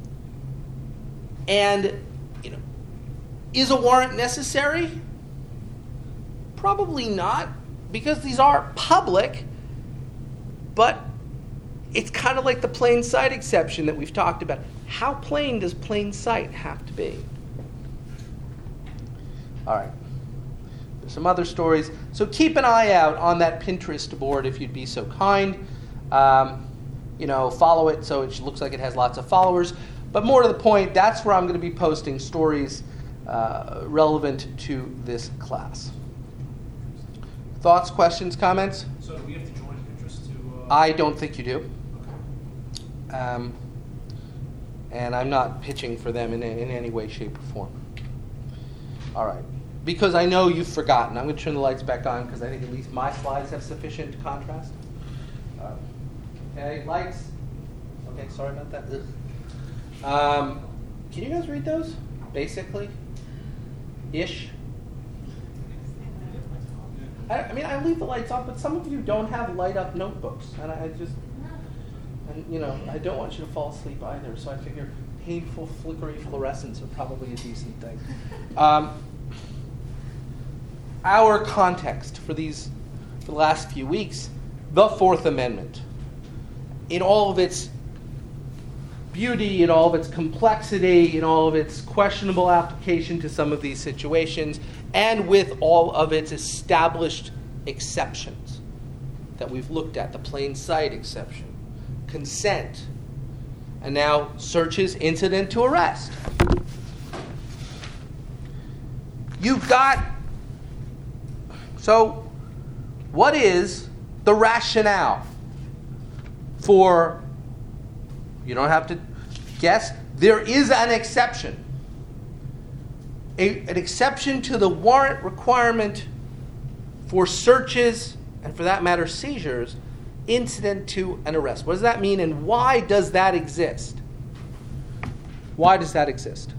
And, you know, is a warrant necessary? Probably not, because these are public, but it's kind of like the plain sight exception that we've talked about. How plain does plain sight have to be? All right. There's some other stories. So keep an eye out on that Pinterest board if you'd be so kind. Um, you know, follow it so it looks like it has lots of followers. But more to the point, that's where I'm going to be posting stories uh, relevant to this class. Thoughts, questions, comments? So do we have to join Pinterest to... Uh... I don't think you do. Um, and I'm not pitching for them in, in any way, shape, or form. All right. Because I know you've forgotten. I'm going to turn the lights back on because I think at least my slides have sufficient contrast. Uh, okay, lights. Okay, sorry about that. Ugh. Um, can you guys read those? Basically? Ish? I, I mean, I leave the lights on, but some of you don't have light-up notebooks. And I just, and you know, I don't want you to fall asleep either. So I figure painful, flickery fluorescents are probably a decent thing. Um, our context for these, for the last few weeks, the Fourth Amendment, in all of its beauty, in all of its complexity, in all of its questionable application to some of these situations, and with all of its established exceptions that we've looked at, the plain sight exception, consent, and now searches incident to arrest. You've got, so what is the rationale for, you don't have to guess, there is an exception. A, an exception to the warrant requirement for searches, and for that matter, seizures, incident to an arrest. What does that mean, and why does that exist? Why does that exist?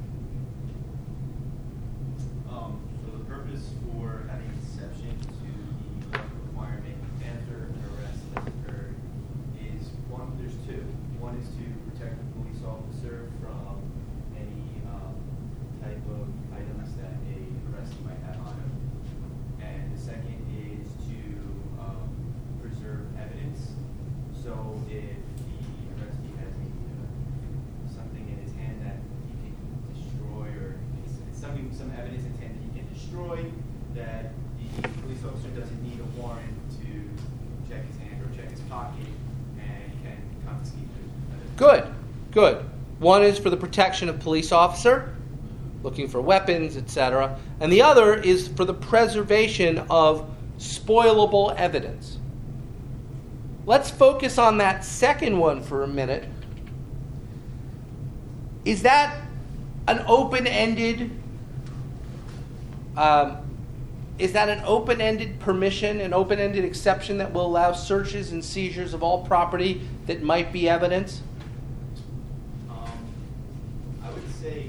Um, so the purpose for having an exception to the requirement after an arrest has occurred is one, there's two. One is to protect the police officer from any um, type of items that a arrestee might have on him. And the second is to um, preserve evidence. So if the arrestee has a, uh, something in his hand that he can destroy, or it's, it's something, some evidence in his hand that he can destroy, that the police officer doesn't need a warrant to check his hand or check his pocket, and can confiscate it. Good, good. One is for the protection of police officer, looking for weapons, et cetera, and the other is for the preservation of spoilable evidence. Let's focus on that second one for a minute. Is that an open-ended, um, is that an open-ended permission, an open-ended exception that will allow searches and seizures of all property that might be evidence? Um, I would say,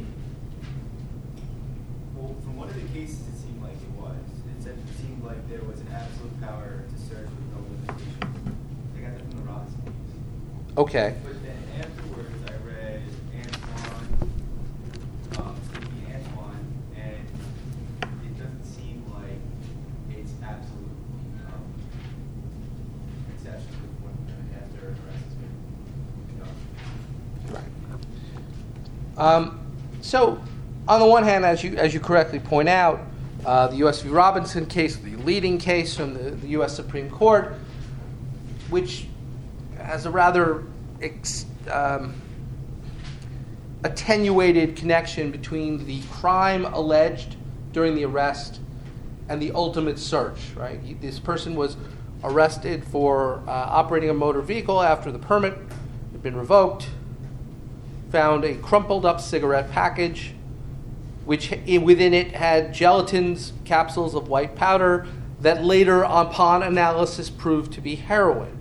well, from one of the cases, it seemed like it was. It said it seemed like there was an absolute power to search with no limitations. I got that from the Robinson case. Okay. But then afterwards, I read Antoine, um, Stevie Antoine, and it doesn't seem like it's absolutely um, exception when after an arrest has been done. Right. Um, so, on the one hand, as you as you correctly point out, uh, the U S v. Robinson case, the leading case from the, the U S Supreme Court, which has a rather ex, um, attenuated connection between the crime alleged during the arrest and the ultimate search. Right? He, this person was arrested for uh, operating a motor vehicle after the permit had been revoked. Found a crumpled up cigarette package, which within it had gelatins, capsules of white powder that later, upon analysis, proved to be heroin.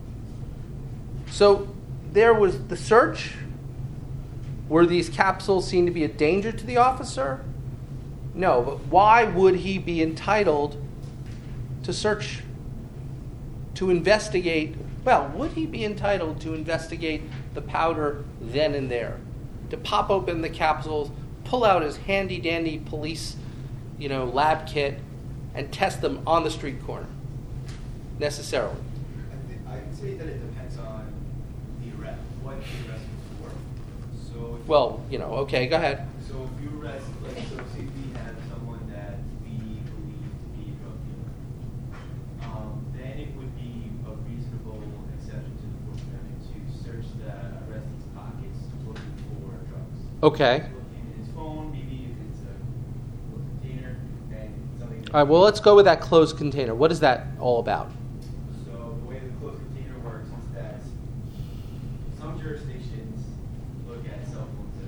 So there was the search. Were these capsules seen to be a danger to the officer? No, but why would he be entitled to search, to investigate? Well, would he be entitled to investigate the powder then and there? To pop open the capsules, pull out his handy-dandy police, you know, lab kit, and test them on the street corner, necessarily? I think, I'd say that it depends on the arrest, what the arrest was for. So if Well, you know, okay, go ahead. So if you arrest, like, so say we have someone that we believe to be a drug dealer, um, then it would be a reasonable exception to the Fourth Amendment to search the arrestee's pockets looking for drugs. Okay. Looking in his phone, maybe if it's a closed container, and something. All right, well, let's go with that closed container. What is that all about? So the way the closed container works is that some jurisdictions look at cell phones as closed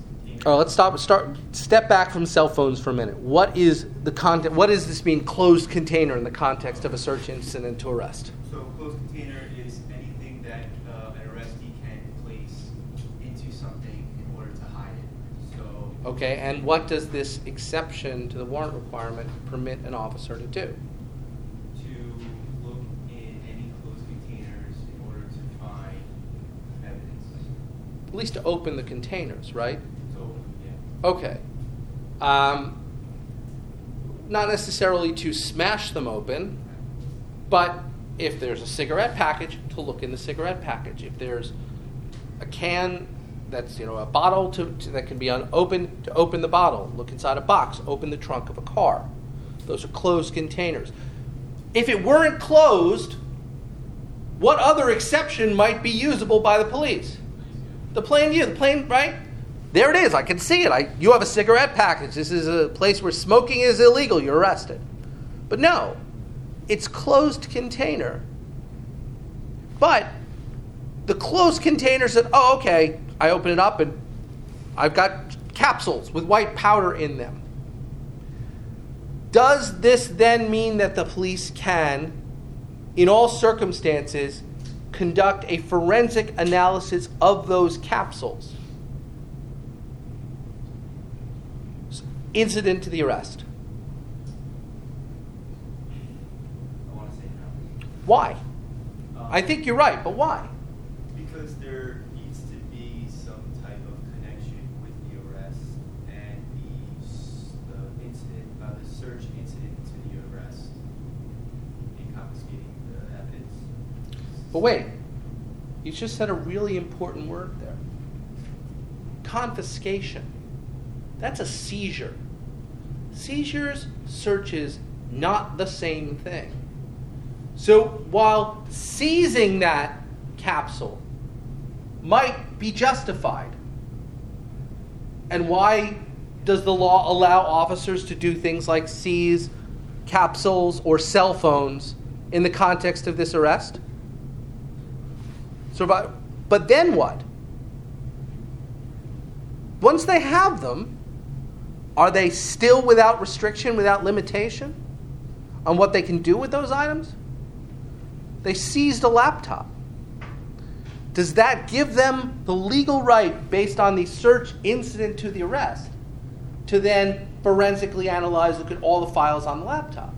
container. Oh, let's stop. Start. Step back from cell phones for a minute. What is the content? What does this mean? Closed container in the context of a search incident to arrest. So closed container is anything that uh, an arrestee can place into something in order to hide it. So Okay, and what does this exception to the warrant requirement permit an officer to do? to look in any closed containers in order to find evidence. At least to open the containers, right? So yeah. Okay. Um, not necessarily to smash them open, but if there's a cigarette package, to look in the cigarette package. If there's a can that's, you know, a bottle to, to, that can be unopened, to open the bottle. Look inside a box. Open the trunk of a car. Those are closed containers. If it weren't closed, what other exception might be usable by the police? The plain view, the plain, right? There it is. I can see it. I, you have a cigarette package. This is a place where smoking is illegal. You're arrested. But no, it's closed container. But the closed container said, oh, okay, I open it up and I've got capsules with white powder in them. Does this then mean that the police can, in all circumstances, conduct a forensic analysis of those capsules incident to the arrest? I want to say no. Why? Um, I think you're right, but why? Because there needs to be some type of connection with the arrest and the, s- the incident, uh, the search incident to the arrest in confiscating the evidence. But wait, you just said a really important word there. Confiscation. That's a seizure. Seizures, searches, not the same thing. So while seizing that capsule might be justified, and why does the law allow officers to do things like seize capsules or cell phones in the context of this arrest? So, but, but then what? Once they have them, are they still without restriction, without limitation on what they can do with those items? They seized a laptop. Does that give them the legal right, based on the search incident to the arrest, to then forensically analyze, look at all the files on the laptop?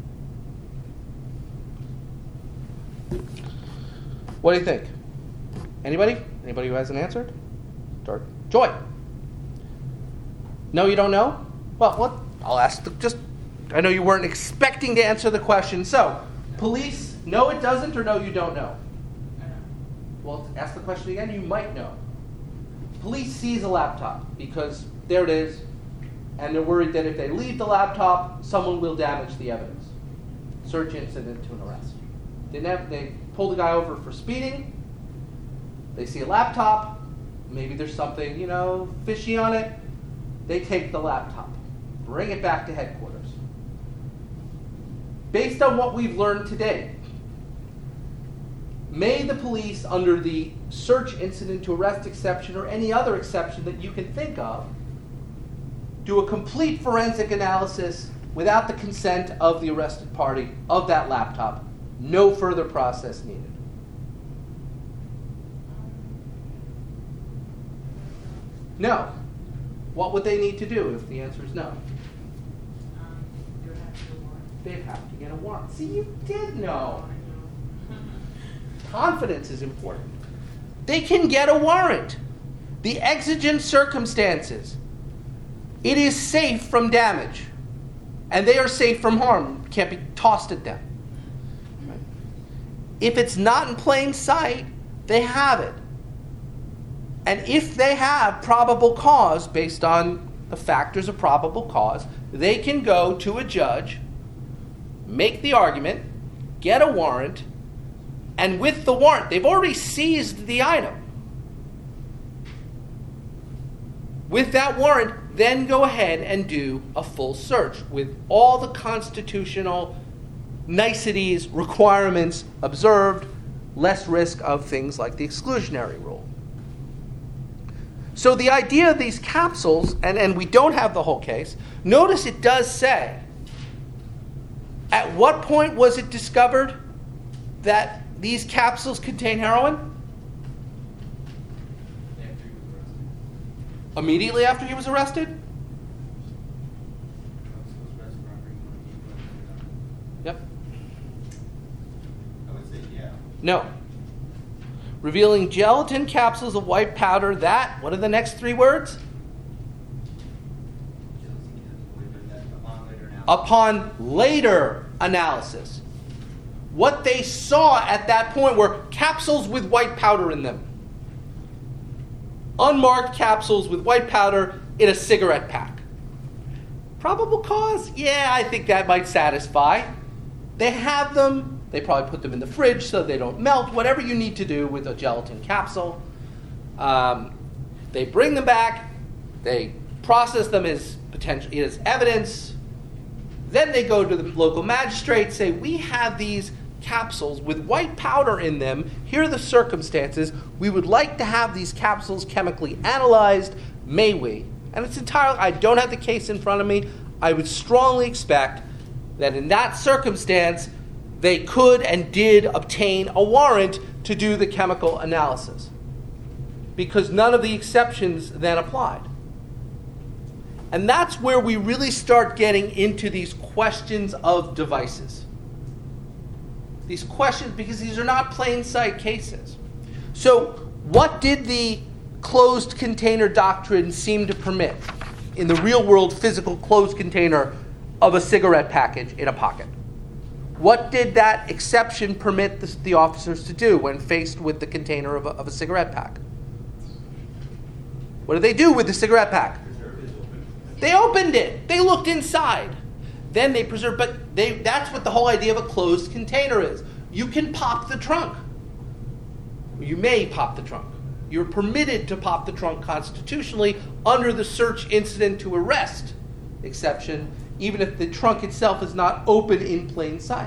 What do you think? Anybody? Anybody who hasn't answered? Start. Joy. No, you don't know? Well, what? I'll ask the, just, I know you weren't expecting to answer the question. So, police, no it doesn't, or no you don't know? Well, ask the question again, you might know. Police seize a laptop because there it is, and they're worried that if they leave the laptop, someone will damage the evidence. Search incident to an arrest. Didn't have, they pull the guy over for speeding. They see a laptop. Maybe there's something, you know, fishy on it. They take the laptop, bring it back to headquarters. Based on what we've learned today, may the police, under the search incident to arrest exception or any other exception that you can think of, do a complete forensic analysis without the consent of the arrested party of that laptop. No further process needed. No. What would they need to do if the answer is no? Um, you would have to do a warrant. They'd have to get a warrant. See, you did know. I know. Confidence is important. They can get a warrant. The exigent circumstances. It is safe from damage. And they are safe from harm. Can't be tossed at them. Right? If it's not in plain sight, they have it. And if they have probable cause, based on the factors of probable cause, they can go to a judge, make the argument, get a warrant, and with the warrant, they've already seized the item. With that warrant, then go ahead and do a full search with all the constitutional niceties, requirements observed, less risk of things like the exclusionary rule. So the idea of these capsules, and, and we don't have the whole case, notice it does say, at what point was it discovered that these capsules contain heroin? After he was arrested. Immediately after he was arrested? Drugs was arrested for offering money, Yep. I would say, yeah. No. Revealing gelatin capsules of white powder that, what are the next three words? Upon later analysis. What they saw at that point were capsules with white powder in them. Unmarked capsules with white powder in a cigarette pack. Probable cause? Yeah, I think that might satisfy. They have them. They probably put them in the fridge so they don't melt. Whatever you need to do with a gelatin capsule. Um, they bring them back. They process them as potential as evidence. Then they go to the local magistrate, say, we have these capsules with white powder in them. Here are the circumstances. We would like to have these capsules chemically analyzed. May we? And it's entirely, I don't have the case in front of me. I would strongly expect that in that circumstance, they could and did obtain a warrant to do the chemical analysis, because none of the exceptions then applied. And that's where we really start getting into these questions of devices. These questions, because these are not plain sight cases. So what did the closed container doctrine seem to permit in the real world physical closed container of a cigarette package in a pocket? What did that exception permit the, the officers to do when faced with the container of a, of a cigarette pack? What did they do with the cigarette pack? They opened it. They looked inside. Then they preserved, but they, that's what the whole idea of a closed container is. You can pop the trunk. You may pop the trunk. You're permitted to pop the trunk constitutionally under the search incident to arrest exception, even if the trunk itself is not open in plain sight.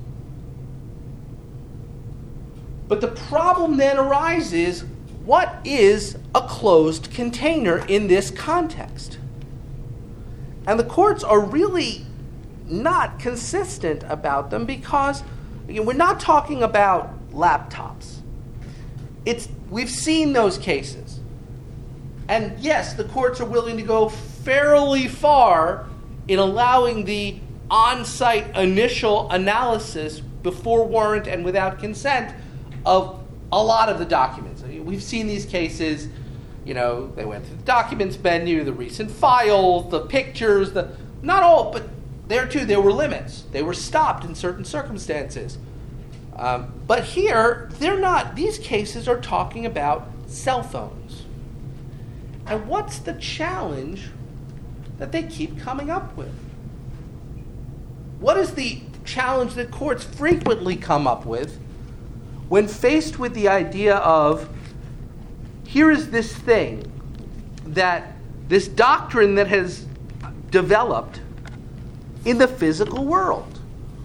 But the problem then arises, what is a closed container in this context? And the courts are really not consistent about them because again, we're not talking about laptops. It's, we've seen those cases. And yes, the courts are willing to go fairly far in allowing the on-site initial analysis before warrant and without consent of a lot of the documents. I mean, we've seen these cases. You know, they went through the documents menu, the recent files, the pictures, the not all, but there too, there were limits. They were stopped in certain circumstances. Um, but here, they're not, these cases are talking about cell phones. And what's the challenge that they keep coming up with? What is the challenge that courts frequently come up with when faced with the idea of, here is this thing, that this doctrine that has developed in the physical world?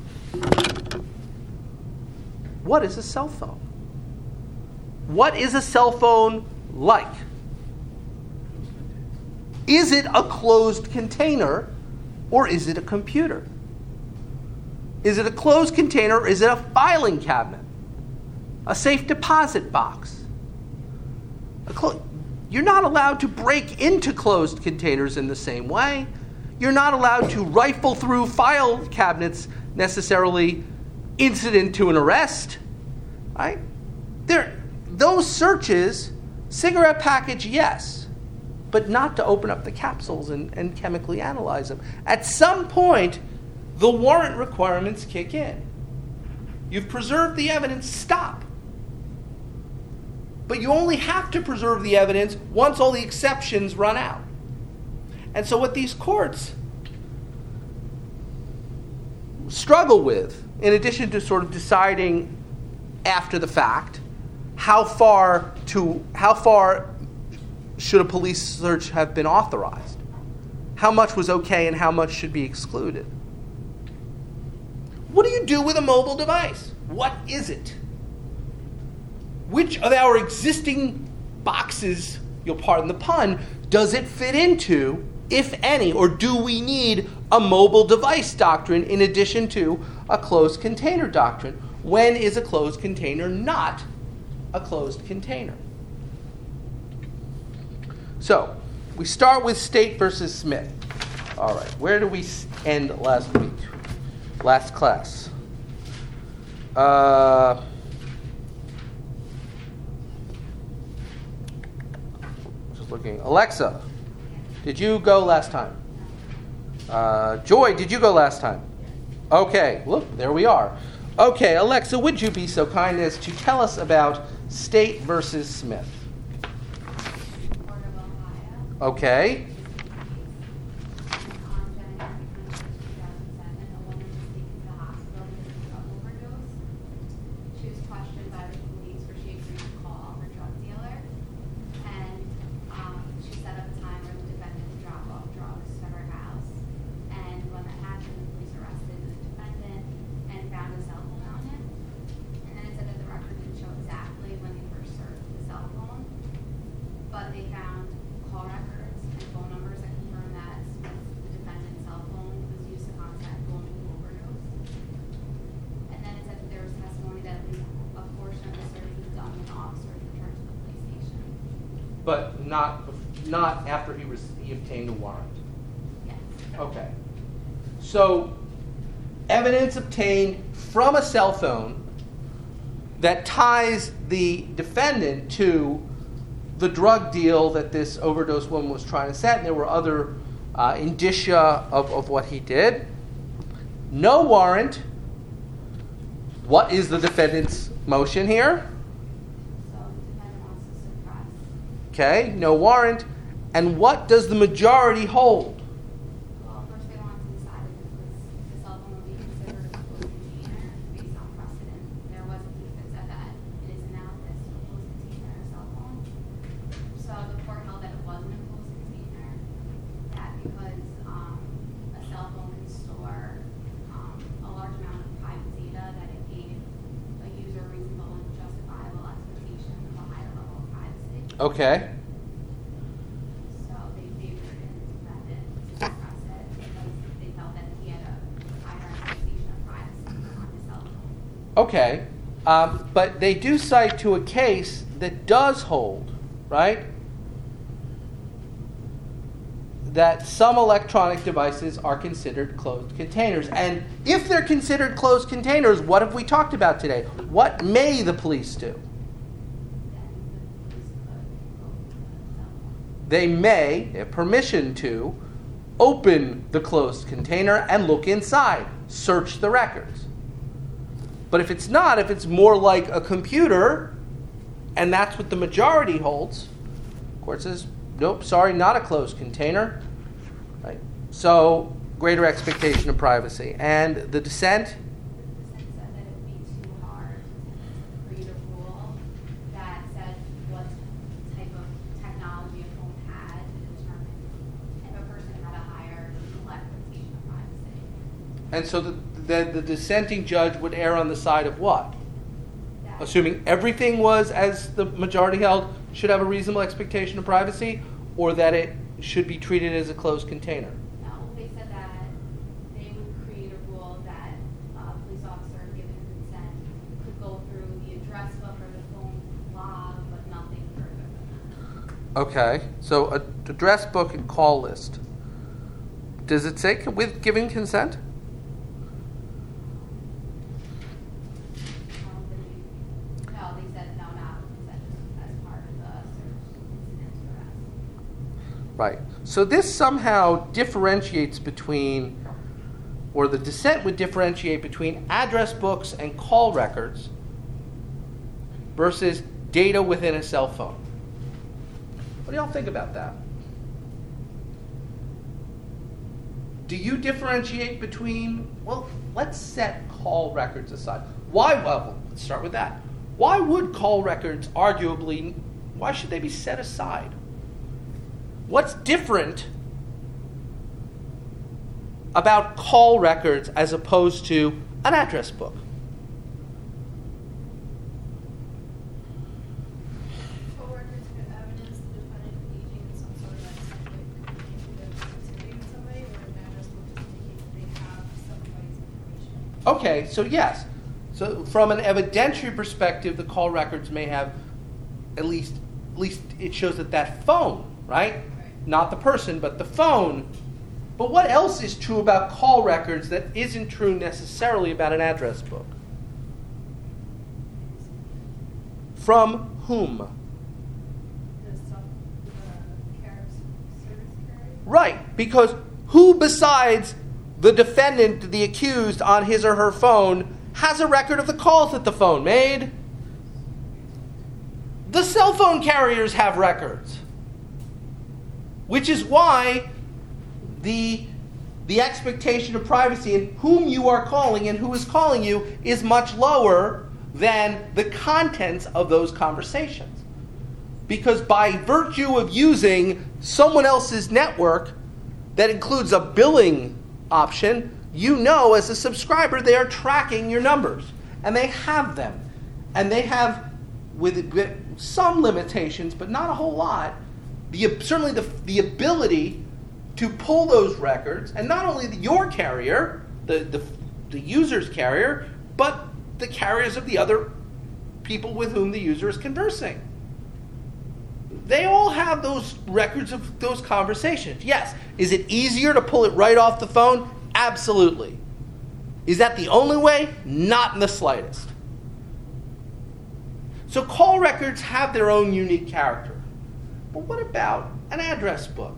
What is a cell phone? What is a cell phone like? Is it a closed container or is it a computer? Is it a closed container or is it a filing cabinet? A safe deposit box? Clo- You're not allowed to break into closed containers in the same way. You're not allowed to rifle through file cabinets necessarily incident to an arrest. Right? There, those searches, cigarette package, yes, but not to open up the capsules and, and chemically analyze them. At some point, the warrant requirements kick in. You've preserved the evidence, stop. But you only have to preserve the evidence once all the exceptions run out. And so what these courts struggle with, in addition to sort of deciding after the fact, how far to how far should a police search have been authorized? How much was okay and how much should be excluded? What do you do with a mobile device? What is it? Which of our existing boxes you'll pardon the pun, does it fit into, if any, or do we need a mobile device doctrine in addition to a closed container doctrine? When is a closed container not a closed container? So, we start with State versus Smith. All right, where did we end last week? Last class. Uh, just looking. Alexa, did you go last time? Uh, Joy, did you go last time? Okay, look, there we are. Okay, Alexa, would you be so kind as to tell us about State versus Smith? Court of Ohio. Okay. On January twenty-first, two thousand seven, a woman was taken to the hospital because of a drug overdose. She was questioned by the police where she agreed to call her drug dealer. And um, she set up a time for the defendant to drop off drugs at her house. And when that happened, the police arrested the defendant and found a cell phone on him. And then it said that the record didn't show exactly when they first searched the cell phone, but they found call records and phone numbers that confirmed that Smith, the defendant's cell phone, was used to contact the woman who overdosed. And then it said that there was testimony that at least a portion of the search was done when officers returned to the police station. But not not after he, was, he obtained a warrant. Yes. Okay. So, evidence obtained from a cell phone that ties the defendant to the drug deal that this overdose woman was trying to set, and there were other uh, indicia of, of what he did. No warrant. What is the defendant's motion here? So the defendant wants to suppress. Okay, no warrant. And what does the majority hold? Well, first they want to decide if it was, the cell phone would be considered a closed container based on precedent. There was a case that said that it is analogous to a closed container, a cell phone. So the court held that it wasn't a closed container, that because um, a cell phone can store um, a large amount of private data, that it gave a user reasonable and justifiable expectation of a higher level of privacy. Okay. So they favored in the defendant to suppress it because they felt that he had a higher expectation of privacy on his cell phone. Okay. Um, but they do cite to a case that does hold, right? That some electronic devices are considered closed containers. And if they're considered closed containers, what have we talked about today? What may the police do? Then the police could open the cell phone. They may, they have permission to, open the closed container and look inside, search the records. But if it's not, if it's more like a computer, and that's what the majority holds, the court says, nope, sorry, not a closed container. Right? So, greater expectation of privacy. And the dissent? The dissent said that it would be too hard to create a rule that said what type of technology a phone had to determine if a person had a higher reasonable expectation of privacy. And so the, the, the dissenting judge would err on the side of what? That- Assuming everything was, as the majority held, should have a reasonable expectation of privacy, or that it should be treated as a closed container? No, they said that they would create a rule that a police officer, given consent, could go through the address book or the phone log, but nothing further than that. Okay, so a address book and call list. Does it say c- with giving consent? Um, they- No, they said no, not with consent, just as part of the search incident to arrest. Right. So this somehow differentiates between, or the dissent would differentiate between address books and call records versus data within a cell phone. What do y'all think about that? Do you differentiate between, well, let's set call records aside. Why, well, let's start with that. Why would call records arguably, why should they be set aside? What's different about call records as opposed to an address book? Co-workers could evidence the defendant Okay, so yes. So from an evidentiary perspective, the call records may have at least, at least it shows that that phone, right? Right. Not the person, but the phone. But what else is true about call records that isn't true necessarily about an address book? From whom? The sub, the care service carrier. Right, because who besides the defendant, the accused, on his or her phone has a record of the calls that the phone made? The cell phone carriers have records. Which is why the, the expectation of privacy in whom you are calling and who is calling you is much lower than the contents of those conversations. Because by virtue of using someone else's network that includes a billing option, you know as a subscriber they are tracking your numbers. And they have them. And they have, with, with some limitations, but not a whole lot, the, certainly the, the ability to pull those records, and not only the, your carrier, the, the, the user's carrier, but the carriers of the other people with whom the user is conversing. They all have those records of those conversations. Yes. Is it easier to pull it right off the phone? Absolutely. Is that the only way? Not in the slightest. So call records have their own unique character. But what about an address book?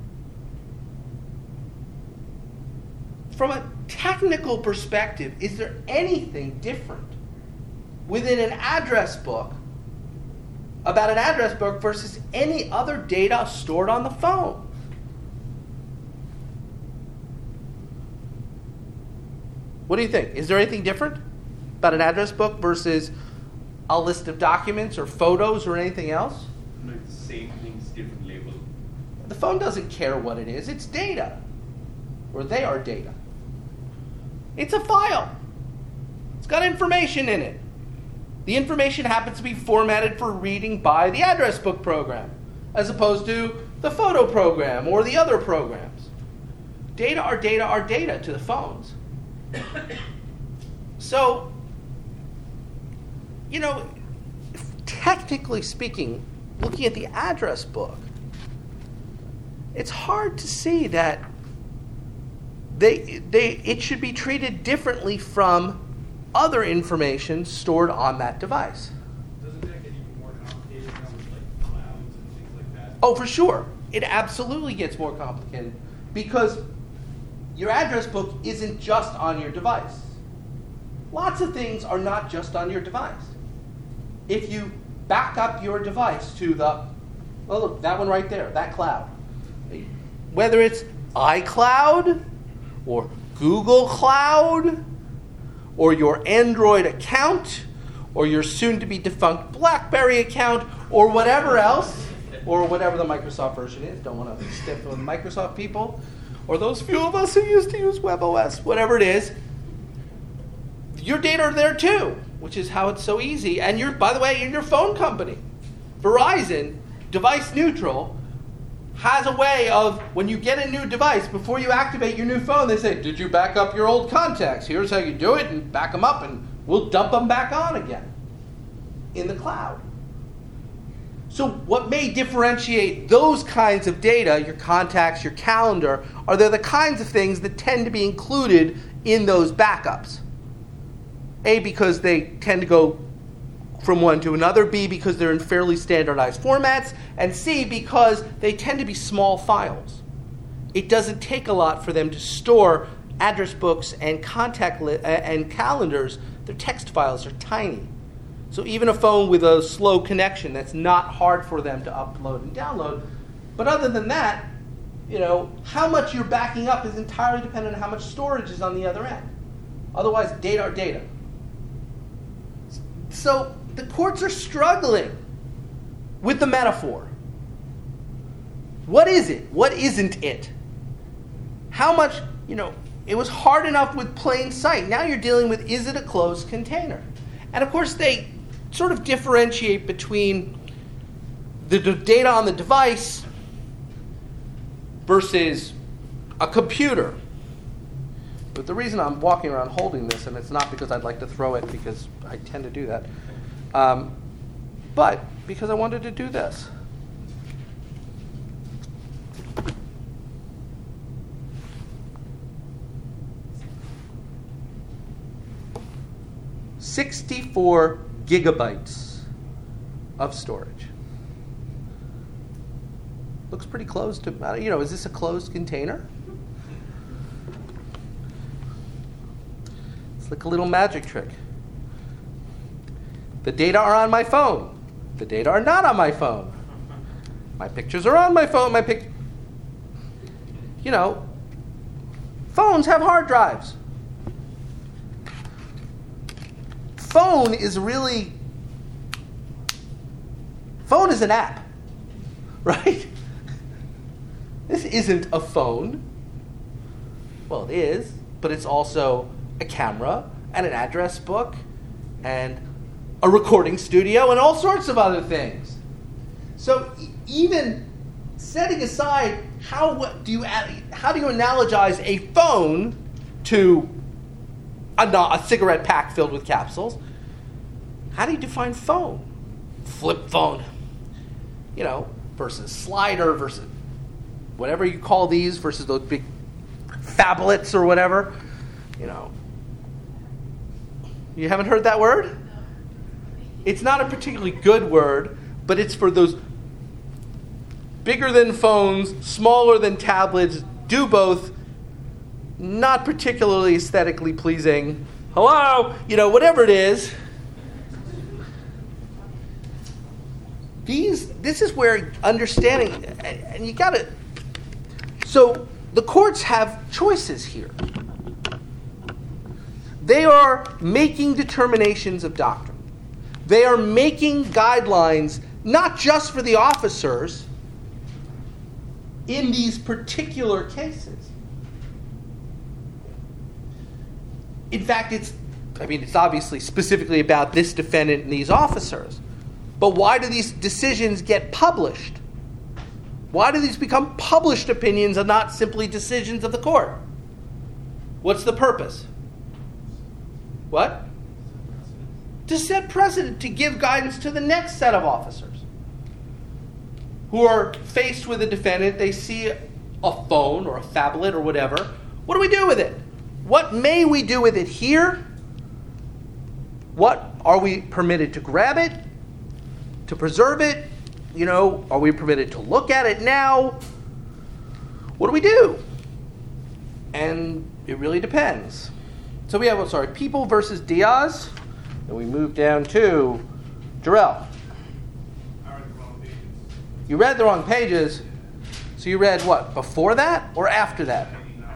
From a technical perspective, is there anything different within an address book about an address book versus any other data stored on the phone? What do you think? Is there anything different about an address book versus a list of documents or photos or anything else? No, it's the same things, different label. The phone doesn't care what it is. It's data. Or they are data. It's a file. It's got information in it. The information happens to be formatted for reading by the address book program, as opposed to the photo program or the other programs. Data are data are data to the phones. So, you know, technically speaking, looking at the address book, it's hard to see that they they it should be treated differently from other information stored on that device. Doesn't that get even more complicated now with like clouds and things like that? Oh, for sure. It absolutely gets more complicated because your address book isn't just on your device. Lots of things are not just on your device. If you back up your device to the, oh look, that one right there, that cloud. Whether it's iCloud or Google Cloud or your Android account or your soon-to-be defunct BlackBerry account or whatever else, or whatever the Microsoft version is. Don't want to stiff with Microsoft people, or those few of us who used to use WebOS, whatever it is. Your data are there too, which is how it's so easy. And you're, by the way, in your phone company. Verizon, device neutral, has a way of, when you get a new device, before you activate your new phone, they say, did you back up your old contacts? Here's how you do it, and back them up, and we'll dump them back on again in the cloud. So what may differentiate those kinds of data, your contacts, your calendar, are they're the kinds of things that tend to be included in those backups. A, because they tend to go from one to another. B, because they're in fairly standardized formats. And C, because they tend to be small files. It doesn't take a lot for them to store address books and contact li- and calendars. Their text files are tiny. So even a phone with a slow connection, that's not hard for them to upload and download. But other than that, you know, how much you're backing up is entirely dependent on how much storage is on the other end. Otherwise, data are data. So the courts are struggling with the metaphor. What is it? What isn't it? How much, you know, it was hard enough with plain sight. Now you're dealing with, is it a closed container? And of course, they sort of differentiate between the d- data on the device versus a computer. But the reason I'm walking around holding this, and it's not because I'd like to throw it, because I tend to do that, um, but because I wanted to do this. sixty-four gigabytes of storage. Looks pretty closed to, you know, is this a closed container? It's like a little magic trick. The data are on my phone. The data are not on my phone. My pictures are on my phone. My pic, you know, phones have hard drives. Phone is really, phone is an app, right? This isn't a phone. Well, it is, but it's also a camera and an address book and a recording studio and all sorts of other things. So e- even setting aside how what do you how do you analogize a phone to a, a cigarette pack filled with capsules? How do you define phone? Flip phone, you know, versus slider versus whatever you call these versus those big phablets or whatever, you know. You haven't heard that word? It's not a particularly good word, but it's for those bigger than phones, smaller than tablets, do both, not particularly aesthetically pleasing. Hello? You know, whatever it is. These, this is where understanding, and you gotta, so the courts have choices here. They are making determinations of doctrine. They are making guidelines not just for the officers in these particular cases. In fact, it's, I mean, it's obviously specifically about this defendant and these officers. But why do these decisions get published? Why do these become published opinions and not simply decisions of the court? What's the purpose? What? To set precedent, to give guidance to the next set of officers who are faced with a defendant. They see a phone or a phablet or whatever. What do we do with it? What may we do with it here? What are we permitted to grab it? To preserve it? You know, are we permitted to look at it now? What do we do? And it really depends. So we have, oh, sorry, People versus Diaz. And we move down to Jarrell. I read the wrong pages. You read the wrong pages. So you read what? Before that or after that?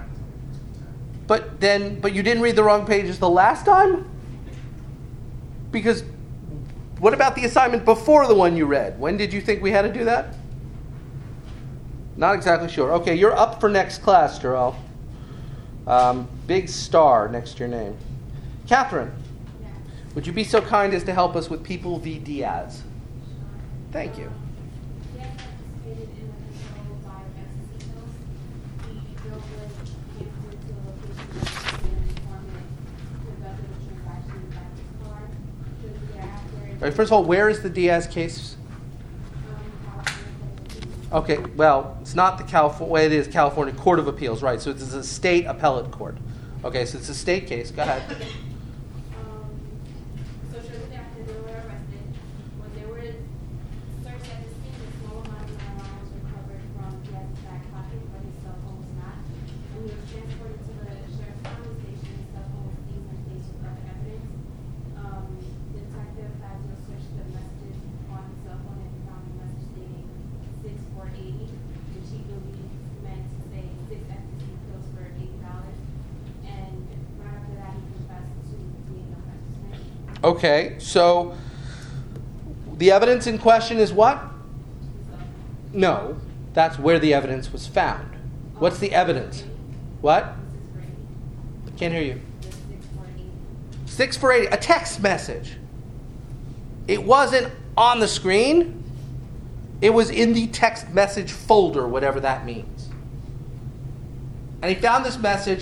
But then, but you didn't read the wrong pages the last time? Because what about the assignment before the one you read? When did you think we had to do that? Not exactly sure. Okay, you're up for next class, Jarrell. Um, big star next to your name. Catherine, Yes. would you be so kind as to help us with People v. Diaz? Thank you. Diaz participated in the control by ecstasy pills. He drove with cancer to a location and informant conducted a transaction back his car. Shortly thereafter, All right, first of all, where is the Diaz case? um, California. Okay, well, it's not the California, well, it is California Court of Appeals, right? So it's a state appellate court. Okay, so it's a state case. Go ahead. Um, so shortly thereafter, they were arrested. When they were searched at the scene, a small amount of marijuana was recovered from Diaz's back pocket, but his cell phone was not. When he was transported to the sheriff's county station, his cell phone was seized and placed with other evidence. Um, Detective Fazio searched the messages on his cell phone and found a message stating six four eighty, which he believed meant to say six ecstasy pills for eighty dollars. And right after that, he confessed to being a participant. Okay, so the evidence in question is what? So, No, that's where the evidence was found. What's the evidence? What? this is great. Can't hear you. The six four eighty. six four eight, a text message. It wasn't on the screen. It was in the text message folder, whatever that means. And he found this message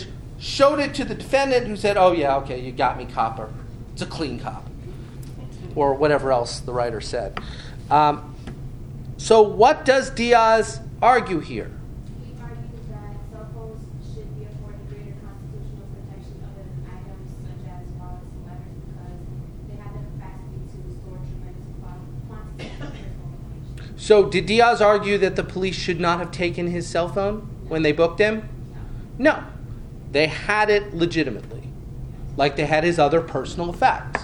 showed it to the defendant, who said, oh yeah, okay, you got me, copper. It's a clean cop. Or whatever else the writer said. Um, so what does Diaz argue here? He argues that cell phones should be afforded greater constitutional protection other than items such as wallets and letters because they have the capacity to store tremendous quantities of personal information. So did Diaz argue that the police should not have taken his cell phone when they booked him? No. They had it legitimately, like they had his other personal effects.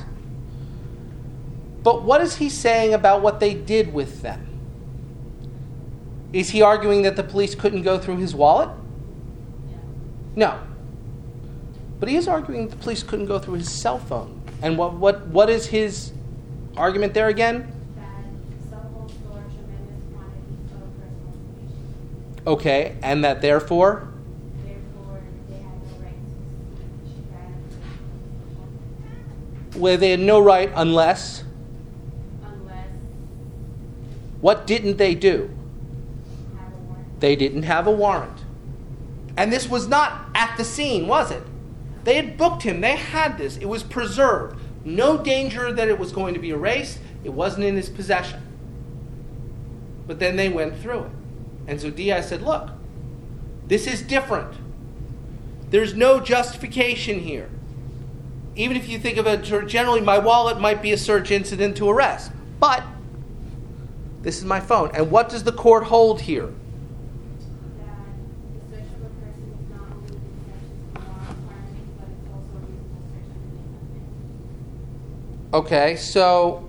But what is he saying about what they did with them? Is he arguing that the police couldn't go through his wallet? No. But he is arguing that the police couldn't go through his cell phone. And what what what is his argument there again? That cell phones store tremendous quantities of personal information. Okay, and that therefore? Therefore, they have no right to seek that information. Well, they had no right unless? Unless What didn't they do? have a warrant. They didn't have a warrant. And this was not at the scene, was it? They had booked him. They had this. It was preserved. No danger that it was going to be erased. It wasn't in his possession. But then they went through it. And so Diaz said, look, this is different. There's no justification here. Even if you think of it, generally my wallet might be a search incident to arrest. But this is my phone. And what does the court hold here? That the search of a person is not only the exception to the law requirement, but it's also a reasonable search under the offense. Okay, so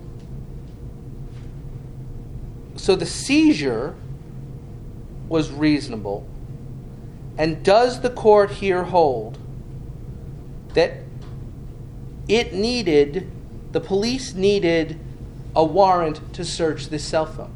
so the seizure was reasonable. And does the court here hold that it needed, the police needed a warrant to search this cell phone?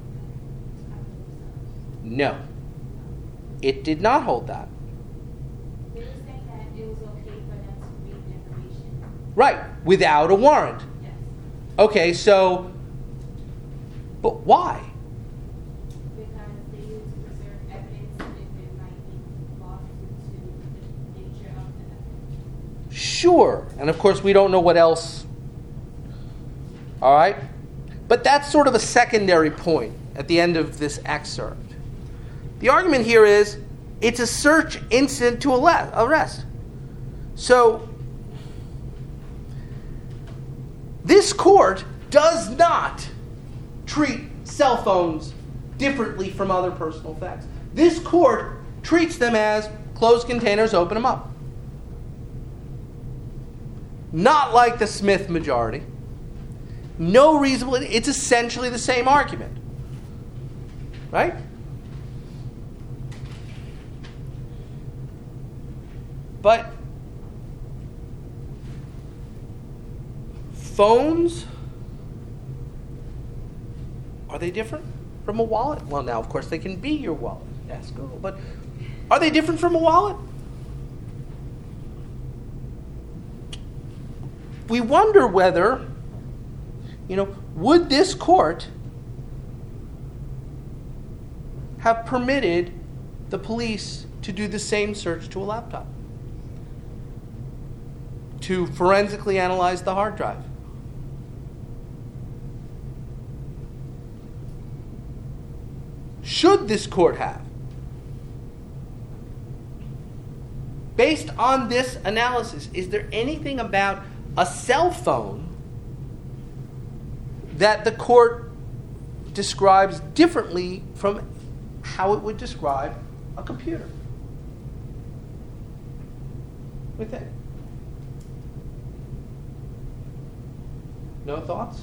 No. It did not hold that. They were saying that it was okay for them to read the information. Right, without a warrant. Yes. Okay, so, but why? Because they use to preserve evidence if it might be lost due to the nature of the evidence. Sure. And of course, we don't know what else. All right? But that's sort of a secondary point at the end of this excerpt. The argument here is it's a search incident to arrest. So, this court does not treat cell phones differently from other personal effects. This court treats them as closed containers, open them up. Not like the Smith majority. No reasonable, it's essentially the same argument. Right? But phones, are they different from a wallet? Well, now, of course, they can be your wallet. Yes, Google. But are they different from a wallet? We wonder whether, you know, would this court have permitted the police to do the same search to a laptop? To forensically analyze the hard drive? Should this court have? Based on this analysis, is there anything about a cell phone that the court describes differently from how it would describe a computer? What do you think? No thoughts?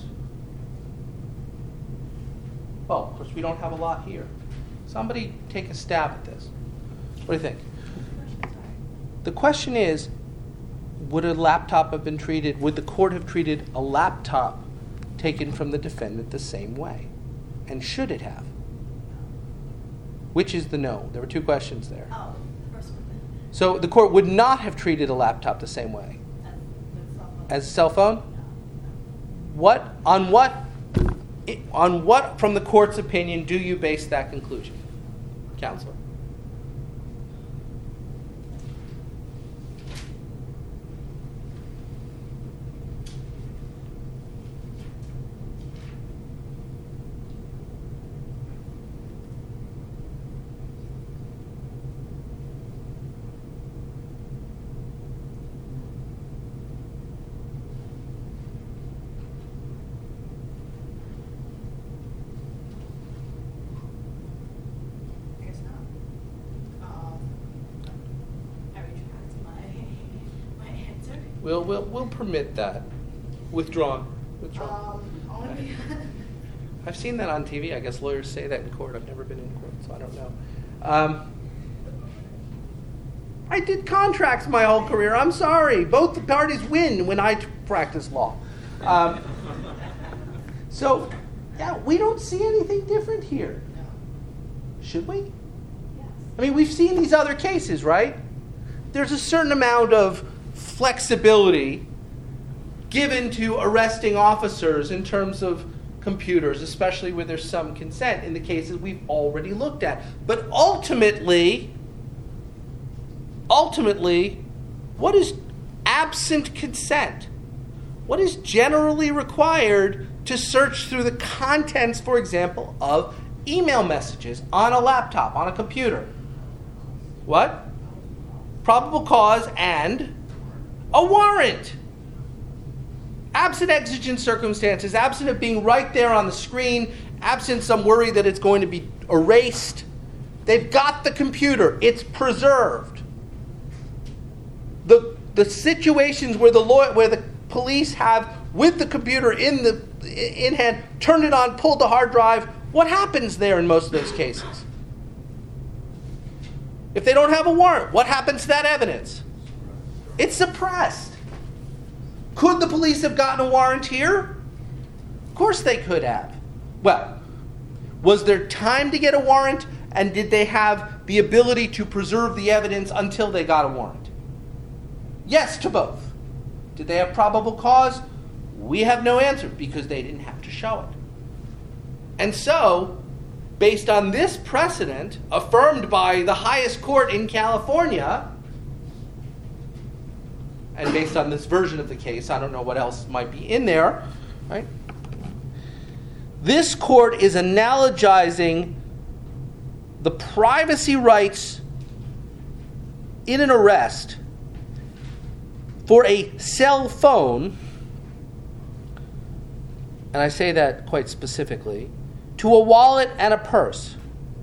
Well, of course, we don't have a lot here. Somebody take a stab at this. What do you think? The question is, would a laptop have been treated, would the court have treated a laptop taken from the defendant the same way? And should it have? Which is the no? There were two questions there. Oh, the first one. So the court would not have treated a laptop the same way as a cell phone? What, on what, on what from the court's opinion do you base that conclusion, Counselor? We'll, we'll, we'll permit that. Withdrawn. Withdrawn. Um, only I've seen that on T V. I guess lawyers say that in court. I've never been in court, so I don't know. Um, I did contracts my whole career. I'm sorry. Both the parties win when I practice law. Um, so, yeah, we don't see anything different here. Should we? Yes. I mean, we've seen these other cases, right? There's a certain amount of flexibility given to arresting officers in terms of computers, especially where there's some consent in the cases we've already looked at. But ultimately, ultimately, what is absent consent? What is generally required to search through the contents, for example, of email messages on a laptop, on a computer? What? Probable cause and a warrant. Absent exigent circumstances, absent of being right there on the screen, absent some worry that it's going to be erased, they've got the computer. It's preserved. The the situations where the law, where the police have with the computer in the in hand, turned it on, pulled the hard drive. What happens there in most of those cases? If they don't have a warrant, what happens to that evidence? It's suppressed. Could the police have gotten a warrant here? Of course they could have. Well, was there time to get a warrant, and did they have the ability to preserve the evidence until they got a warrant? Yes to both. Did they have probable cause? We have no answer because they didn't have to show it. And so, based on this precedent, affirmed by the highest court in California, and based on this version of the case, I don't know what else might be in there, right? This court is analogizing the privacy rights in an arrest for a cell phone, and I say that quite specifically, to a wallet and a purse.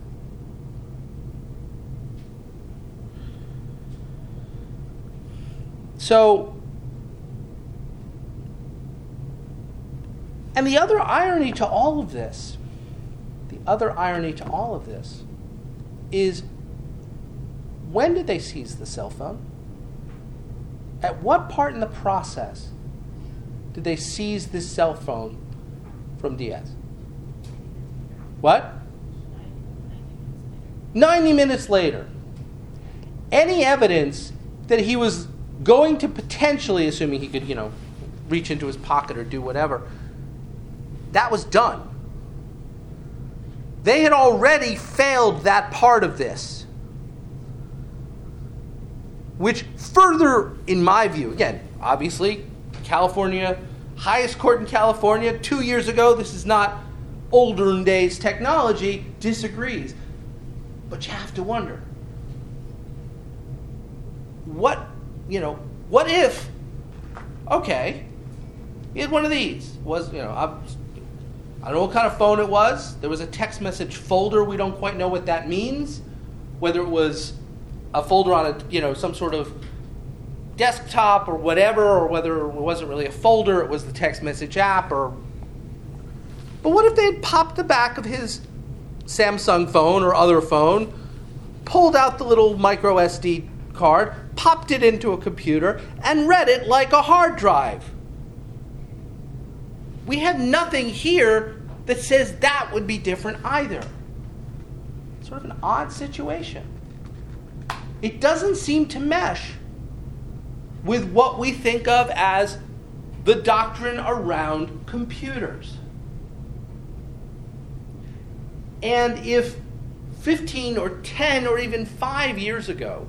So, and the other irony to all of this, the other irony to all of this is, when did they seize the cell phone? At what part in the process did they seize this cell phone from Diaz? What? ninety minutes later. Any evidence that he was going to potentially, assuming he could, you know, reach into his pocket or do whatever, that was done. They had already failed that part of this. Which further, in my view, again, obviously, California, highest court in California, two years ago, this is not older days technology, disagrees. But you have to wonder, what, you know, what if, okay, he had one of these, was, you know, I, I don't know what kind of phone it was, there was a text message folder, we don't quite know what that means, whether it was a folder on a, you know, some sort of desktop or whatever, or whether it wasn't really a folder, it was the text message app, or, but what if they had popped the back of his Samsung phone or other phone, pulled out the little micro S D card, popped it into a computer, and read it like a hard drive? We have nothing here that says that would be different either. Sort of an odd situation. It doesn't seem to mesh with what we think of as the doctrine around computers. And if fifteen or ten or even five years ago,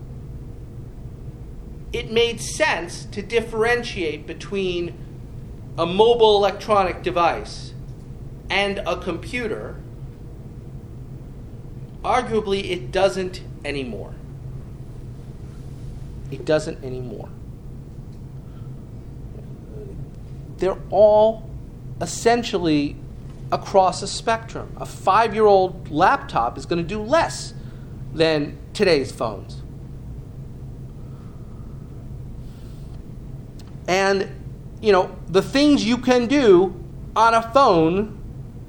it made sense to differentiate between a mobile electronic device and a computer, arguably it doesn't anymore. It doesn't anymore. They're all essentially across a spectrum. A five-year-old laptop is going to do less than today's phones. And, you know, the things you can do on a phone,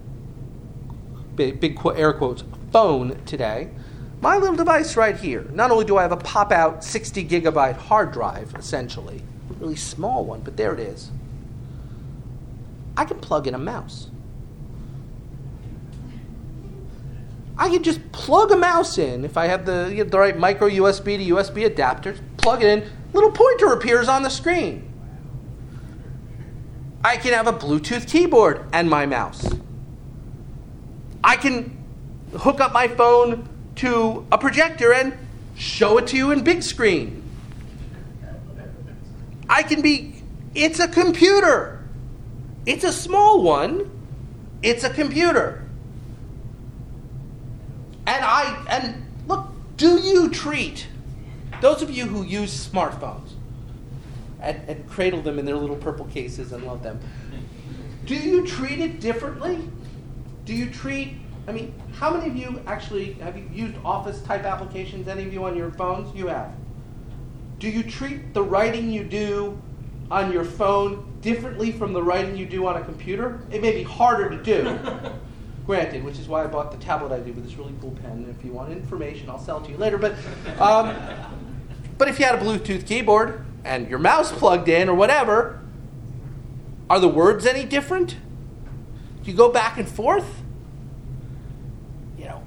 big, big air quotes, phone today, my little device right here. Not only do I have a pop-out sixty gigabyte hard drive, essentially, a really small one, but there it is. I can plug in a mouse. I can just plug a mouse in if I have the, you know, the right micro U S B to U S B adapter, plug it in, little pointer appears on the screen. I can have a Bluetooth keyboard and my mouse. I can hook up my phone to a projector and show it to you in big screen. I can be, it's a computer. It's a small one. It's a computer. And I, and look, do you treat, those of you who use smartphones and, and cradle them in their little purple cases and love them, do you treat it differently? Do you treat, I mean, how many of you actually, have you used Office type applications, any of you on your phones? You have. Do you treat the writing you do on your phone differently from the writing you do on a computer? It may be harder to do. Granted, which is why I bought the tablet I do with this really cool pen. If you want information, I'll sell it to you later. But, um, but if you had a Bluetooth keyboard and your mouse plugged in or whatever, are the words any different? Do you go back and forth? You know,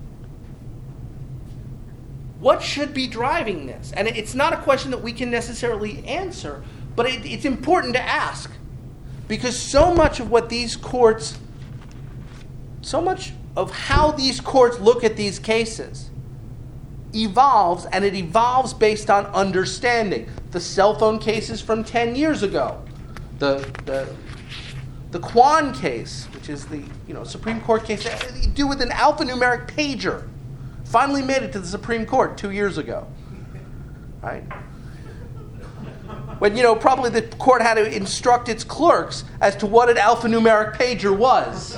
what should be driving this? And it's not a question that we can necessarily answer, but it, it's important to ask, because so much of what these courts So much of how these courts look at these cases evolves, and it evolves based on understanding. The cell phone cases from ten years ago, the the the Kwan case, which is the you know Supreme Court case, to do with an alphanumeric pager, finally made it to the Supreme Court two years ago, right? When you know probably the court had to instruct its clerks as to what an alphanumeric pager was.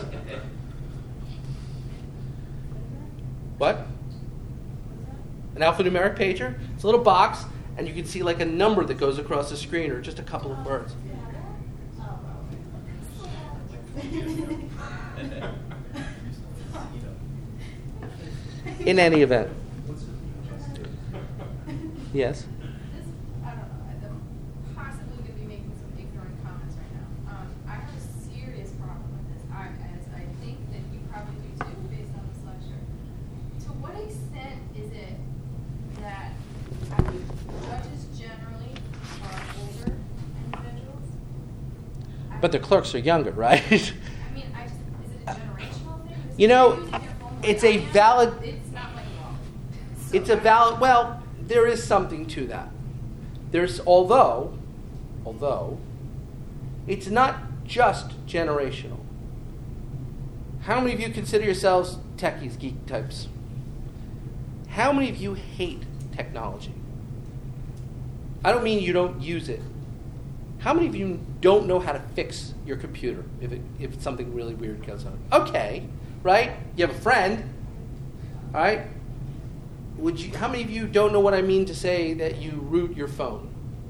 What? An alphanumeric pager? It's a little box, and you can see like a number that goes across the screen, or just a couple of words. In any event. Yes? This, I don't know, I'm possibly going to be making some ignorant comments right now. Um, I have a serious problem with this, I, as I think that you probably do too, based on this lecture. To what extent is it that, I mean, judges generally are older individuals? I But the clerks are younger, right? I mean, I just, is it a generational thing? Is You it know, using their phone it's like a I am? valid- It's not like law. So It's a valid, well, there is something to that. There's, although, although, it's not just generational. How many of you consider yourselves techies, geek types? How many of you hate technology? I don't mean you don't use it. How many of you don't know how to fix your computer if it, if something really weird goes on? Okay, right? You have a friend, all right? Would you? How many of you don't know what I mean to say that you root your phone?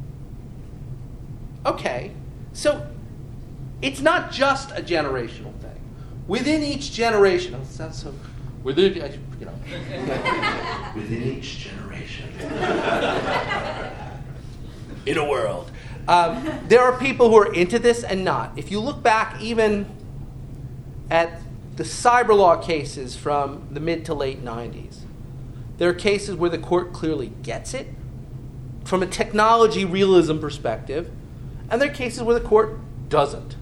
Okay, so it's not just a generational thing. Within each generation, oh, it sounds so. Within, you know, within each generation, in a world, um, there are people who are into this and not. If you look back, even at the cyber law cases from the mid to late nineties. There are cases where the court clearly gets it from a technology realism perspective, and there are cases where the court doesn't.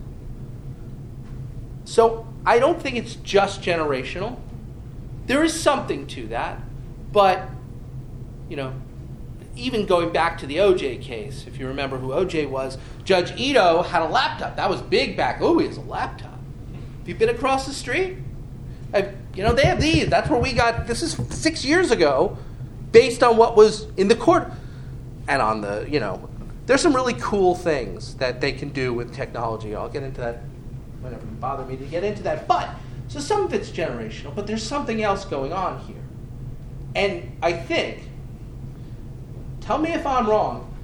So I don't think it's just generational. There is something to that, but, you know, even going back to the O J case, if you remember who O J was, Judge Ito had a laptop. That was big back. Oh, he has a laptop. Have you been across the street? I've, you know, they have these. That's where we got, this is six years ago, based on what was in the court. And on the, you know, there's some really cool things that they can do with technology. I'll get into that whenever you bother me to get into that. But, so some of it's generational, but there's something else going on here. And I think, tell me if I'm wrong,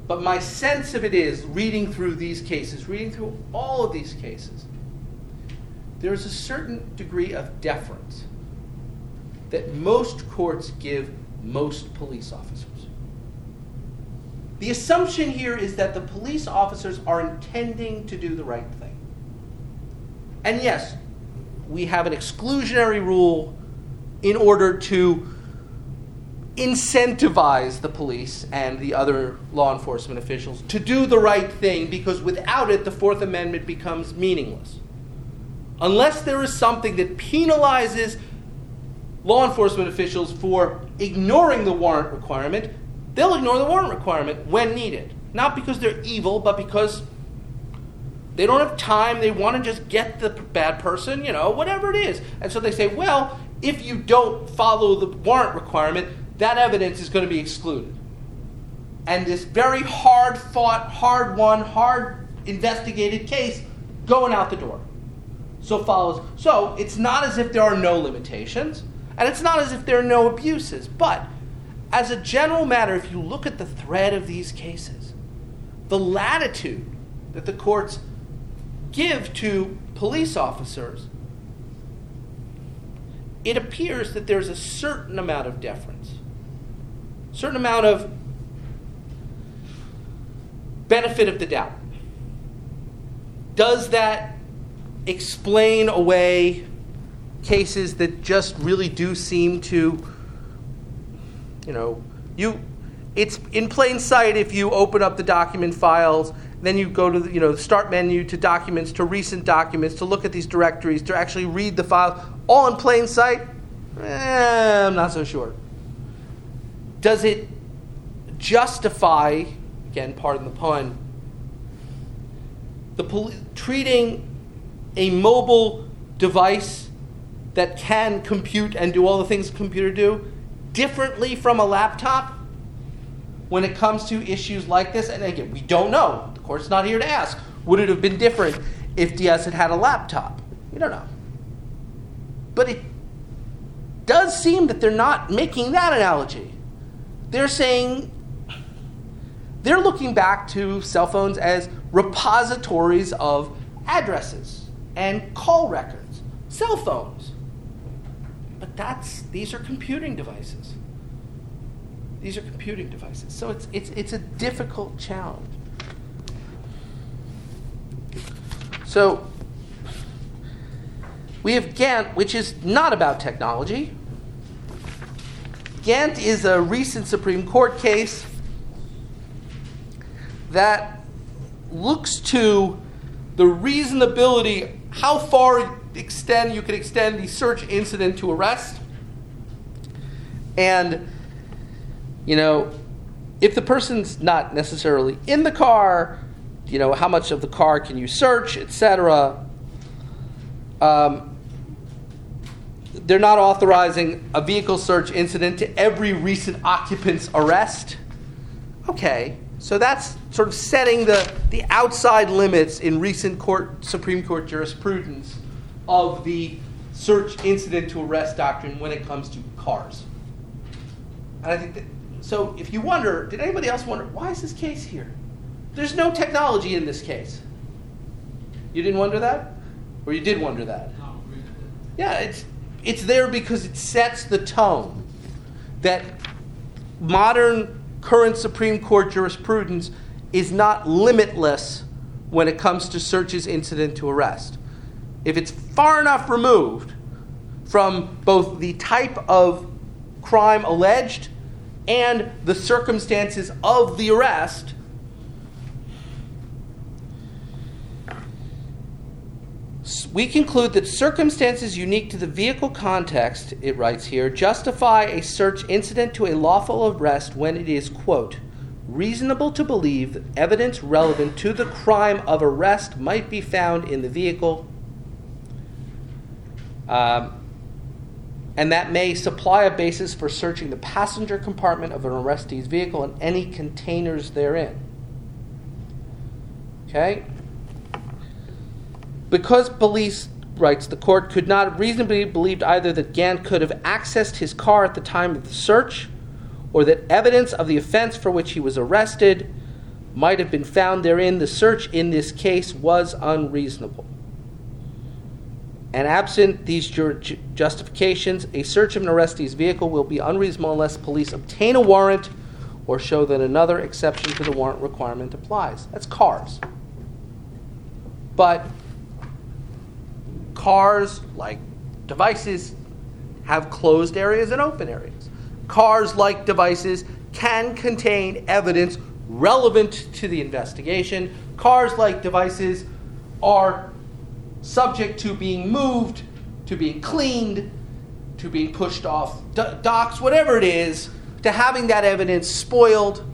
But my sense of it is, reading through these cases, reading through all of these cases, there's a certain degree of deference that most courts give most police officers. The assumption here is that the police officers are intending to do the right thing. And yes, we have an exclusionary rule in order to incentivize the police and the other law enforcement officials to do the right thing, because without it, the Fourth Amendment becomes meaningless. Unless there is something that penalizes law enforcement officials for ignoring the warrant requirement, they'll ignore the warrant requirement when needed. Not because they're evil, but because they don't have time, they want to just get the bad person, you know, whatever it is. And so they say, well, if you don't follow the warrant requirement, that evidence is going to be excluded. And this very hard-fought, hard-won, hard-investigated case going out the door. So follows. So it's not as if there are no limitations, and it's not as if there are no abuses. But as a general matter, if you look at the thread of these cases, the latitude that the courts give to police officers, it appears that there's a certain amount of deference, certain amount of benefit of the doubt. Does that explain away cases that just really do seem to, you know, you, it's in plain sight if you open up the document files, then you go to the, you know, the start menu, to documents, to recent documents, to look at these directories, to actually read the files, all in plain sight? Eh, I'm not so sure. Does it justify, again, pardon the pun, the poli- treating a mobile device that can compute and do all the things a computer do differently from a laptop when it comes to issues like this? And again, we don't know. The court's not here to ask. Would it have been different if Diaz had had a laptop? We don't know. But it does seem that they're not making that analogy. They're saying, they're looking back to cell phones as repositories of addresses and call records. Cell phones. But that's, these are computing devices. These are computing devices. So it's it's it's a difficult challenge. So we have Gantt, which is not about technology. Gantt is a recent Supreme Court case that looks to the reasonability, how far extend you can extend the search incident to arrest. And, you know, if the person's not necessarily in the car, you know, how much of the car can you search, et cetera. Um, they're not authorizing a vehicle search incident to every recent occupant's arrest. Okay, so that's sort of setting the, the outside limits in recent court, Supreme Court jurisprudence of the search incident to arrest doctrine when it comes to cars. And I think that, so if you wonder, did anybody else wonder, why is this case here? There's no technology in this case. You didn't wonder that? Or you did wonder that? Yeah, it's it's there because it sets the tone that modern, current Supreme Court jurisprudence is not limitless when it comes to searches incident to arrest. If it's far enough removed from both the type of crime alleged and the circumstances of the arrest, we conclude that circumstances unique to the vehicle context, it writes here, justify a search incident to a lawful arrest when it is, quote, reasonable to believe that evidence relevant to the crime of arrest might be found in the vehicle, um, and that may supply a basis for searching the passenger compartment of an arrestee's vehicle and any containers therein. Okay? Because police, writes the court, could not have reasonably believed either that Gantt could have accessed his car at the time of the search, or that evidence of the offense for which he was arrested might have been found therein, the search in this case was unreasonable. And absent these ju- ju- justifications, a search of an arrestee's vehicle will be unreasonable unless police obtain a warrant or show that another exception to the warrant requirement applies. That's cars. But cars, like devices, have closed areas and open areas. Cars, like devices, can contain evidence relevant to the investigation. Cars, like devices, are subject to being moved, to being cleaned, to being pushed off do- docks, whatever it is, to having that evidence spoiled.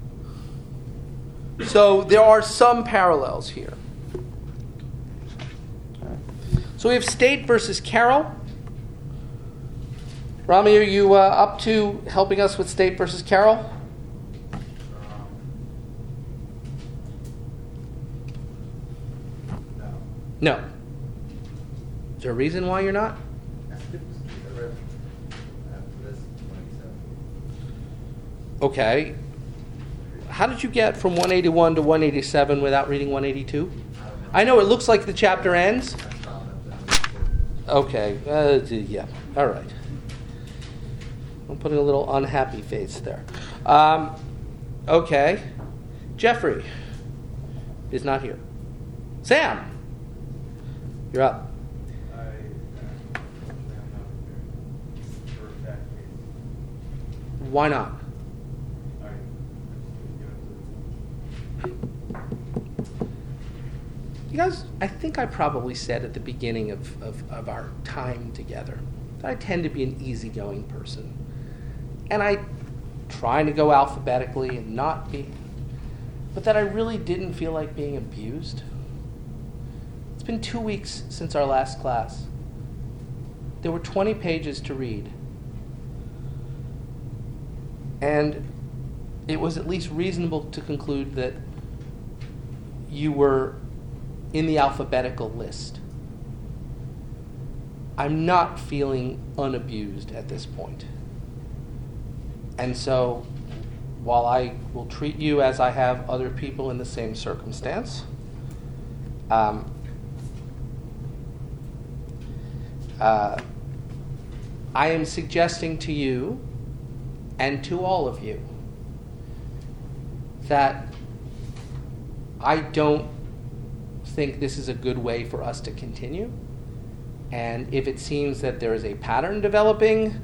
So there are some parallels here. So we have State versus Carroll. Rami, are you uh, up to helping us with State versus Carroll? No. No. Is there a reason why you're not? Okay. How did you get from one eighty-one to one eighty-seven without reading one eighty-two? I know it looks like the chapter ends. Okay. Uh, yeah. All right. I'm putting a little unhappy face there. Um, okay. Jeffrey is not here. Sam, you're up. I, uh, unfortunately, I'm not prepared for that case. Why not? All right. Give it to You guys, I think I probably said at the beginning of, of, of our time together that I tend to be an easygoing person. And I try to go alphabetically and not be, but that I really didn't feel like being abused. It's been two weeks since our last class. There were twenty pages to read. And it was at least reasonable to conclude that you were in the alphabetical list. I'm not feeling unabused at this point. And so, while I will treat you as I have other people in the same circumstance, um, uh, I am suggesting to you and to all of you that I don't think this is a good way for us to continue. And if it seems that there is a pattern developing,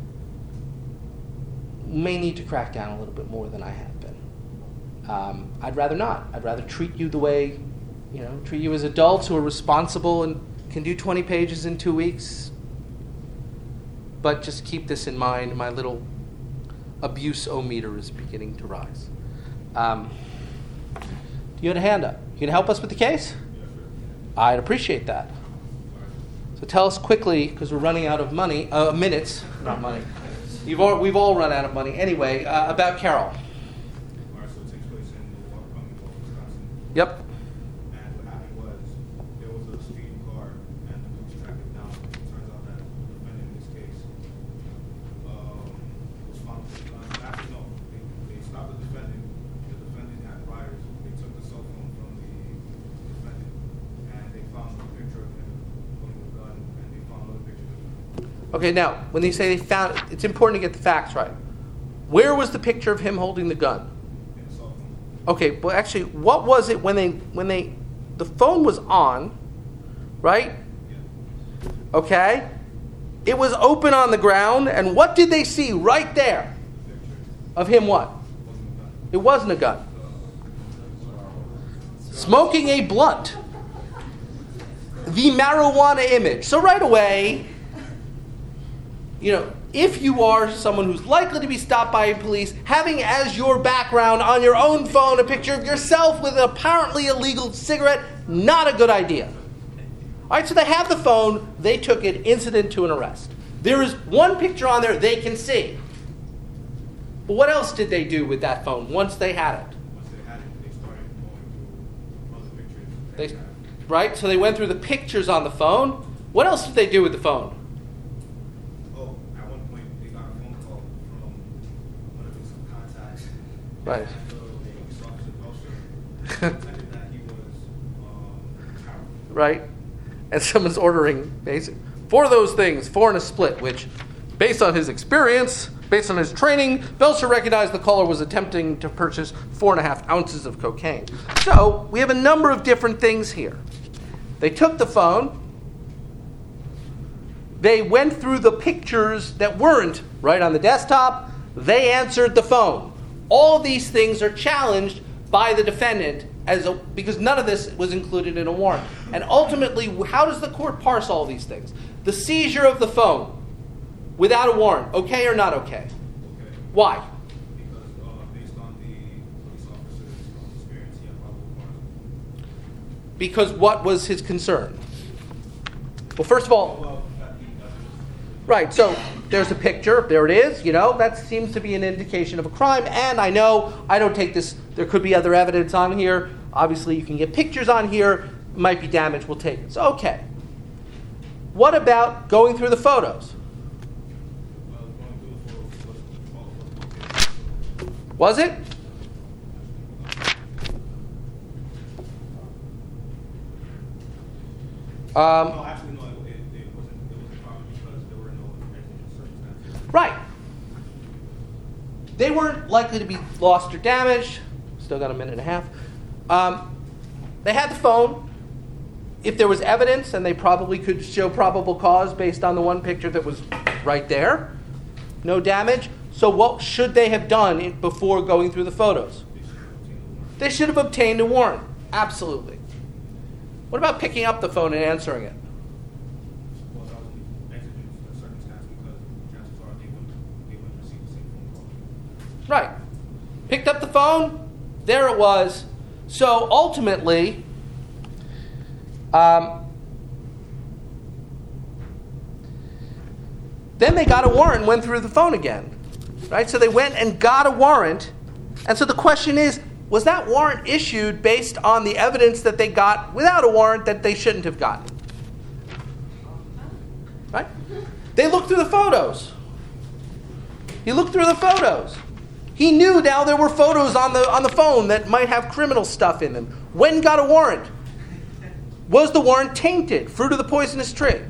may need to crack down a little bit more than I have been. Um, I'd rather not. I'd rather treat you the way, you know, treat you as adults who are responsible and can do twenty pages in two weeks. But just keep this in mind. My little abuse-o-meter is beginning to rise. Um, you had a hand up. You can help us with the case? I'd appreciate that. So tell us quickly, because we're running out of money, uh, minutes, not money. You've all, we've all run out of money. Anyway, uh, about Carroll. All right, so it takes place in Milwaukee, Milwaukee, Wisconsin. Yep. And what happened was there was a speeding car, and the police tracked it down. It turns out that the defendant in this case um, was found. Uh, actually, no, they, they stopped the defendant. The defendant had riders. They took the cell phone from the defendant, and they found a picture of him holding a gun, and they found other pictures of him. Okay, now, when they say they found it, it's important to get the facts right. Where was the picture of him holding the gun? In the cell phone. Okay, but actually, what was it when they, when they, the phone was on, right? Yeah. Okay? It was open on the ground, and what did they see right there? Picture. Of him what? Wasn't a gun. It wasn't a gun. Smoking a blunt. The marijuana image. So right away, you know, if you are someone who's likely to be stopped by police, having as your background on your own phone a picture of yourself with an apparently illegal cigarette, not a good idea. All right, so they have the phone. They took it incident to an arrest. There is one picture on there they can see. But what else did they do with that phone once they had it? Once they had it, they started going through other pictures. They, had. right? So they went through the pictures on the phone. What else did they do with the phone? Oh, at one point they got a phone call from one of his contacts. Right. And, uh, the police officer, Belcher, Pretended that he was um, Harold. right? And someone's ordering basic four of those things, four in a split, which, based on his experience, based on his training, Belcher recognized the caller was attempting to purchase four and a half ounces of cocaine. So we have a number of different things here. They took the phone. They went through the pictures that weren't right on the desktop. They answered the phone. All of these things are challenged by the defendant as a, because none of this was included in a warrant. And ultimately, how does the court parse all these things? The seizure of the phone without a warrant, okay or not okay? Okay. Why? Because uh, based on the police officer's um, experience, he had probable cause. Because what was his concern? Well, first of all, Well, that he doesn't. right, so there's a picture. There it is. You know, that seems to be an indication of a crime. And I know I don't take this. There could be other evidence on here. Obviously, you can get pictures on here. Might be damage. We'll take it. So, okay. What about going through the photos? Well, going through the photos was all okay. Was it? No, Um, actually, no, it, it, it wasn't. It wasn't a problem because there were no exigent circumstances. right. They weren't likely to be lost or damaged. Still got a minute and a half. Um, they had the phone. If there was evidence, and they probably could show probable cause based on the one picture that was right there, no damage. So what should they have done in- before going through the photos? They should have obtained a warrant. Absolutely. What about picking up the phone and answering it? Well, that was an exigent circumstance because chances are they wouldn't, they wouldn't receive the same phone call. Right. Picked up the phone. There it was. So ultimately, um, then they got a warrant and went through the phone again. Right? So they went and got a warrant. And so the question is, was that warrant issued based on the evidence that they got without a warrant that they shouldn't have gotten? Right? They looked through the photos. He looked through the photos. He knew now there were photos on the on the phone that might have criminal stuff in them. When got a warrant? Was the warrant tainted? Fruit of the poisonous tree?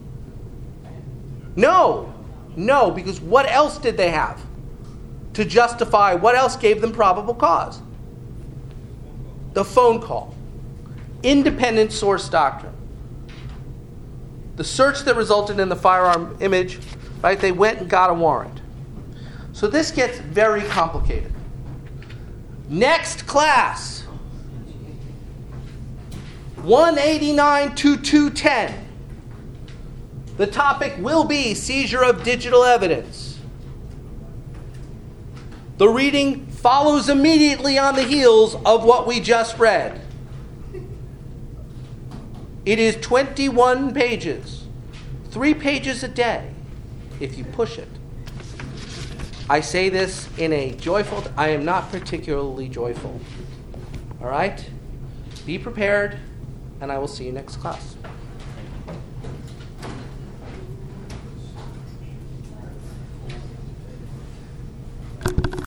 No. No, because what else did they have to justify? What else gave them probable cause? The phone call. Independent source doctrine. The search that resulted in the firearm image, right? They went and got a warrant. So this gets very complicated. Next class. one eighty-nine to two ten. The topic will be seizure of digital evidence. The reading follows immediately on the heels of what we just read. It is twenty-one pages. Three pages a day, if you push it. I say this in a joyful... I am not particularly joyful. All right? Be prepared, and I will see you next class.